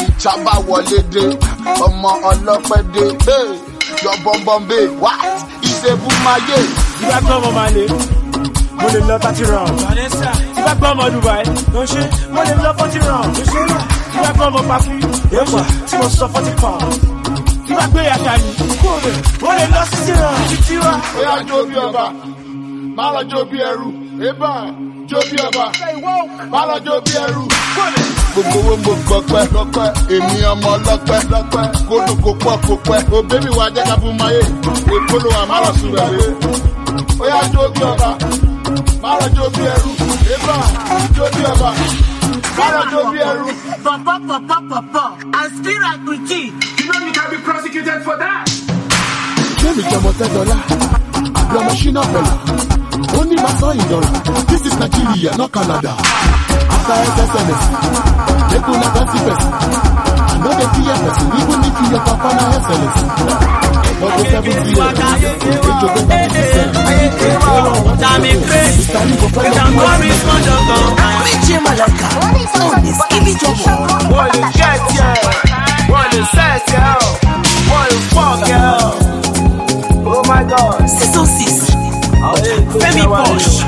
Chaba wọlé dé, ọmọ ọlọ́pẹ́ dé. Hey, your bum bum babe, what? Ìṣèbù máa yé. Ìgbà gbọ́ ọmọ máa lè, mo lè lọ thirty round. Ìgbà gbọ́ ọmọ Dubai, ló ṣe, mo lè lọ forty round. Ìgbà gbọ́ ọmọ Papi, èèwà tí mo sọ forty pound. Ìgbà gbé yàtà ni, mo lè lọ sixty round. Títí wá. Ó yá jó bí ọba, má lọ jó bí ẹrú. Ébà jó bí ọba, má lọ jó bí ẹrú. Gbogbo owó mo gbọpẹ́ lọ́pẹ́, èmi ọmọ ọlọ́pẹ́ lọ́pẹ́, kódò kò pọ̀ kò pẹ́, òbẹ́mi wa jẹ́ ká fún mayé, èkóló wa má lọ sùn rẹ̀. Ó yá jó bí ọba, má lọ jó bí ẹrú, ébà jó bí ọba, má lọ jó bí ẹrú. Papa, papa, papa, and still like we cheat. You know you can be prosecuted for that. Jẹ́mi jọmọ tẹ́ dọ́là, àbí ọmọ ṣínà pẹ̀lú. Ó ní màá sọ ìdọ̀là, this is Nigeria, not Canada. After S S M S, they go na twenty percent. I know they fear person, even if your papa na S L S. But the seven years, they go to thirty percent. Dami Craig, I'm worried for the gun. Richie Malaka, on this Skibby Jobo. What is get ya? What is set ya? What is fuck ya? Oh my God. six oh six, Femi Posh.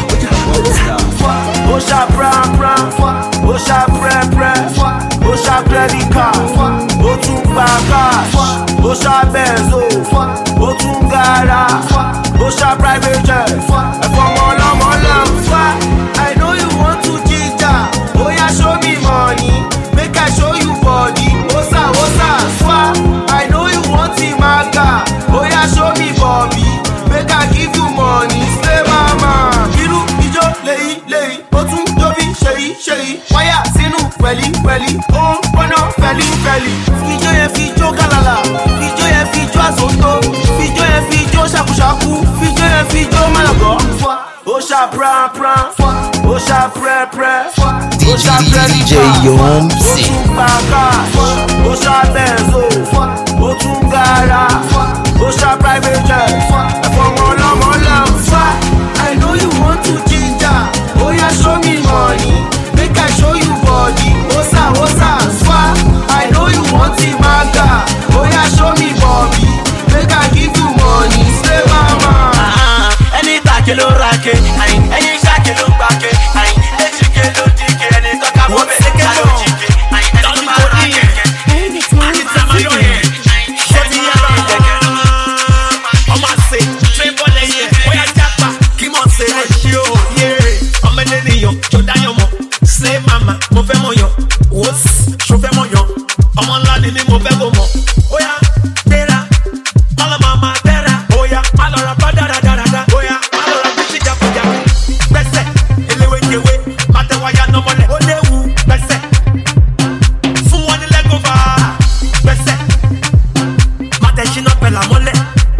Osha pran pran, Osha pre pre, Osha credit card, Otunba cash, Osha benzo, Otungara, Osha private jet. From all of all of I know you want to ginger. Oh yeah, show me money, make I show you body. Osa osa swa. I know you want the maga. Oh yeah, show me Bobby, make I give you money. Slay mama, iru ijo lei lei. Otun dobi shei shei. Waya sinu weli weli. Oh bono feli feli. Fijo ye fijo galala. Fijo ye fijo azonto. Fijo ye fijo shaku shaku. Fijo ye fijo malago. Osha pran pran. Osha pre pre. Osha D J Yomsi. Osha benzo. Otungara. Osha private jet. From all of all of I know you want to ginger. Oh yeah, show me money, make I show you body. Osa osa swa. I know you want the maga. Oh yeah, show me Bobby, make I give you money. Say mama. Any takelo rake, any shakelo bake, any chikelo dike, any talk about it. Don't you go in? It's a million. Shut the I'm gonna say, triple A, where I japa, keep on saying, yeah, I'm an idiot, Jodayomo, say mama, move moyo, what's, show them on yo, I'm on land in the move mo, oh yeah, Tera, Mala mama, Tera, oh yeah, Malora, Badara, Dada, oh yeah, Malora, Bitty Japo, Besse, Elewe, Yewe, Matawaya, no money, oh, they woo, Besse, Fuan leg over, Besse, Matashino Pella Mole.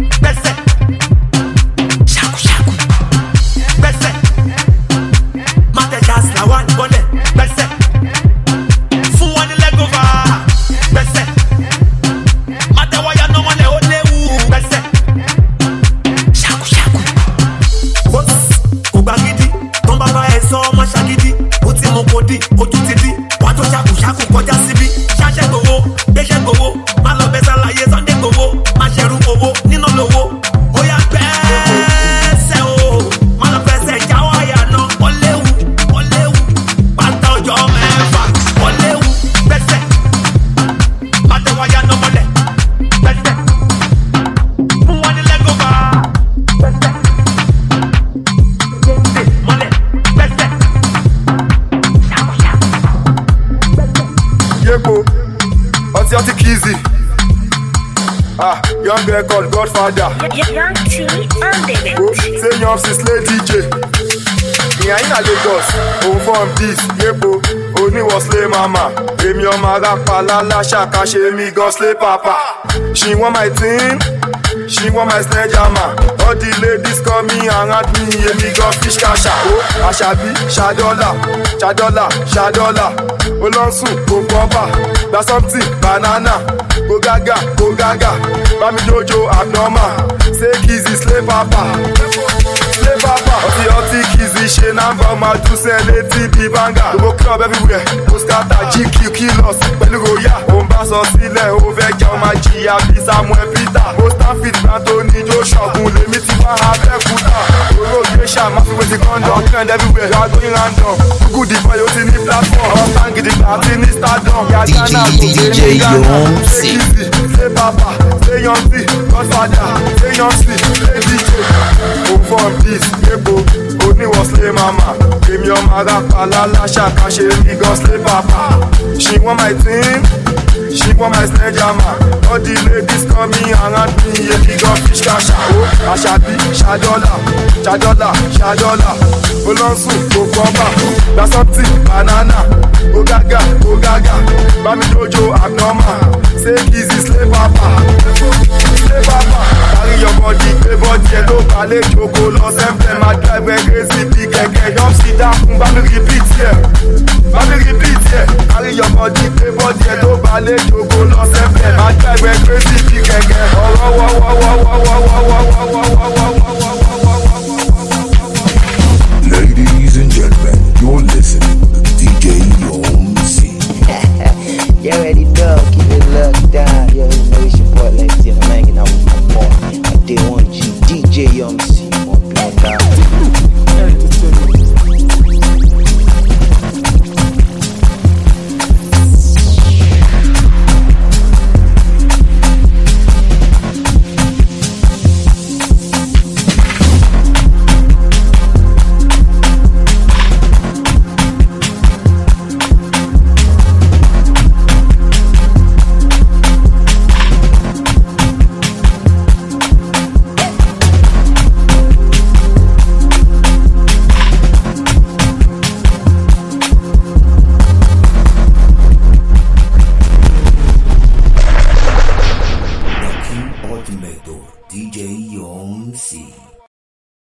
Young girl called Godfather. Young T on the beat. Oh, say Yomsi slay D J. Me I in Lagos. Oh from this, yepo. Only was slay mama. Emi oma rapa la la shaka she me go slay papa. She want my team. She want my snare jammer. All the ladies call me around me. Emi go fish kasha. Oh, Ashabi, Shadola, Shadola, Shadola. Olonsu, go bumper. That's something, banana. Go gaga, go gaga. Bami Jojo abnormal. Say Kizzy, slay papa. Slay papa. Ọtí ọtí kìzì ṣe nàmbà máa dùn sẹ́ létí bí bánga. Gbogbo club everywhere, postcata G Q kilos pẹ̀lú roya. Òun bá sọ sílẹ̀, ó fẹ́ jẹ́ ọmọ jìyà bí Samuel Peter. Mustapha Anthony Joshua gun lèmi ti wá Abẹ́òkúta. Oró Geisha máa fi wéti kọ́ńdọ̀. Trend everywhere, you are going random. Google the boy, ó ti ní platform. Ọ̀sán gidi àti ní stardom. Yàrá náà kò gbé ní Ghana. Ṣé kìzì, ṣé papa, ṣé yọ̀ǹtì, Godfather, ṣé yọ̀ǹtì, ṣé D J. Òun fọ́n dis, epo, oníwọ̀ slay mama. Èmi ọmọ arápa lálàṣà kan ṣe bí gan slay papa. She want my team, she want my sledgehammer. All the ladies coming around me, a big gun fish cash. Oh, Ashabi, Shadola, Shadola, Shadola. Olonsu, Okwamba, that's something, banana. Ogaga, Ogaga, Bami Jojo, abnormal. Say easy, slay papa, slay papa. Carry your body, play body, yellow, ballet, Joko, Los Emblem, my drive, where crazy, big, get jump, sit down, Bami repeat here, Bami repeat here. Carry your body, play body, yellow, ballet, Joko, Los Emblem, my drive.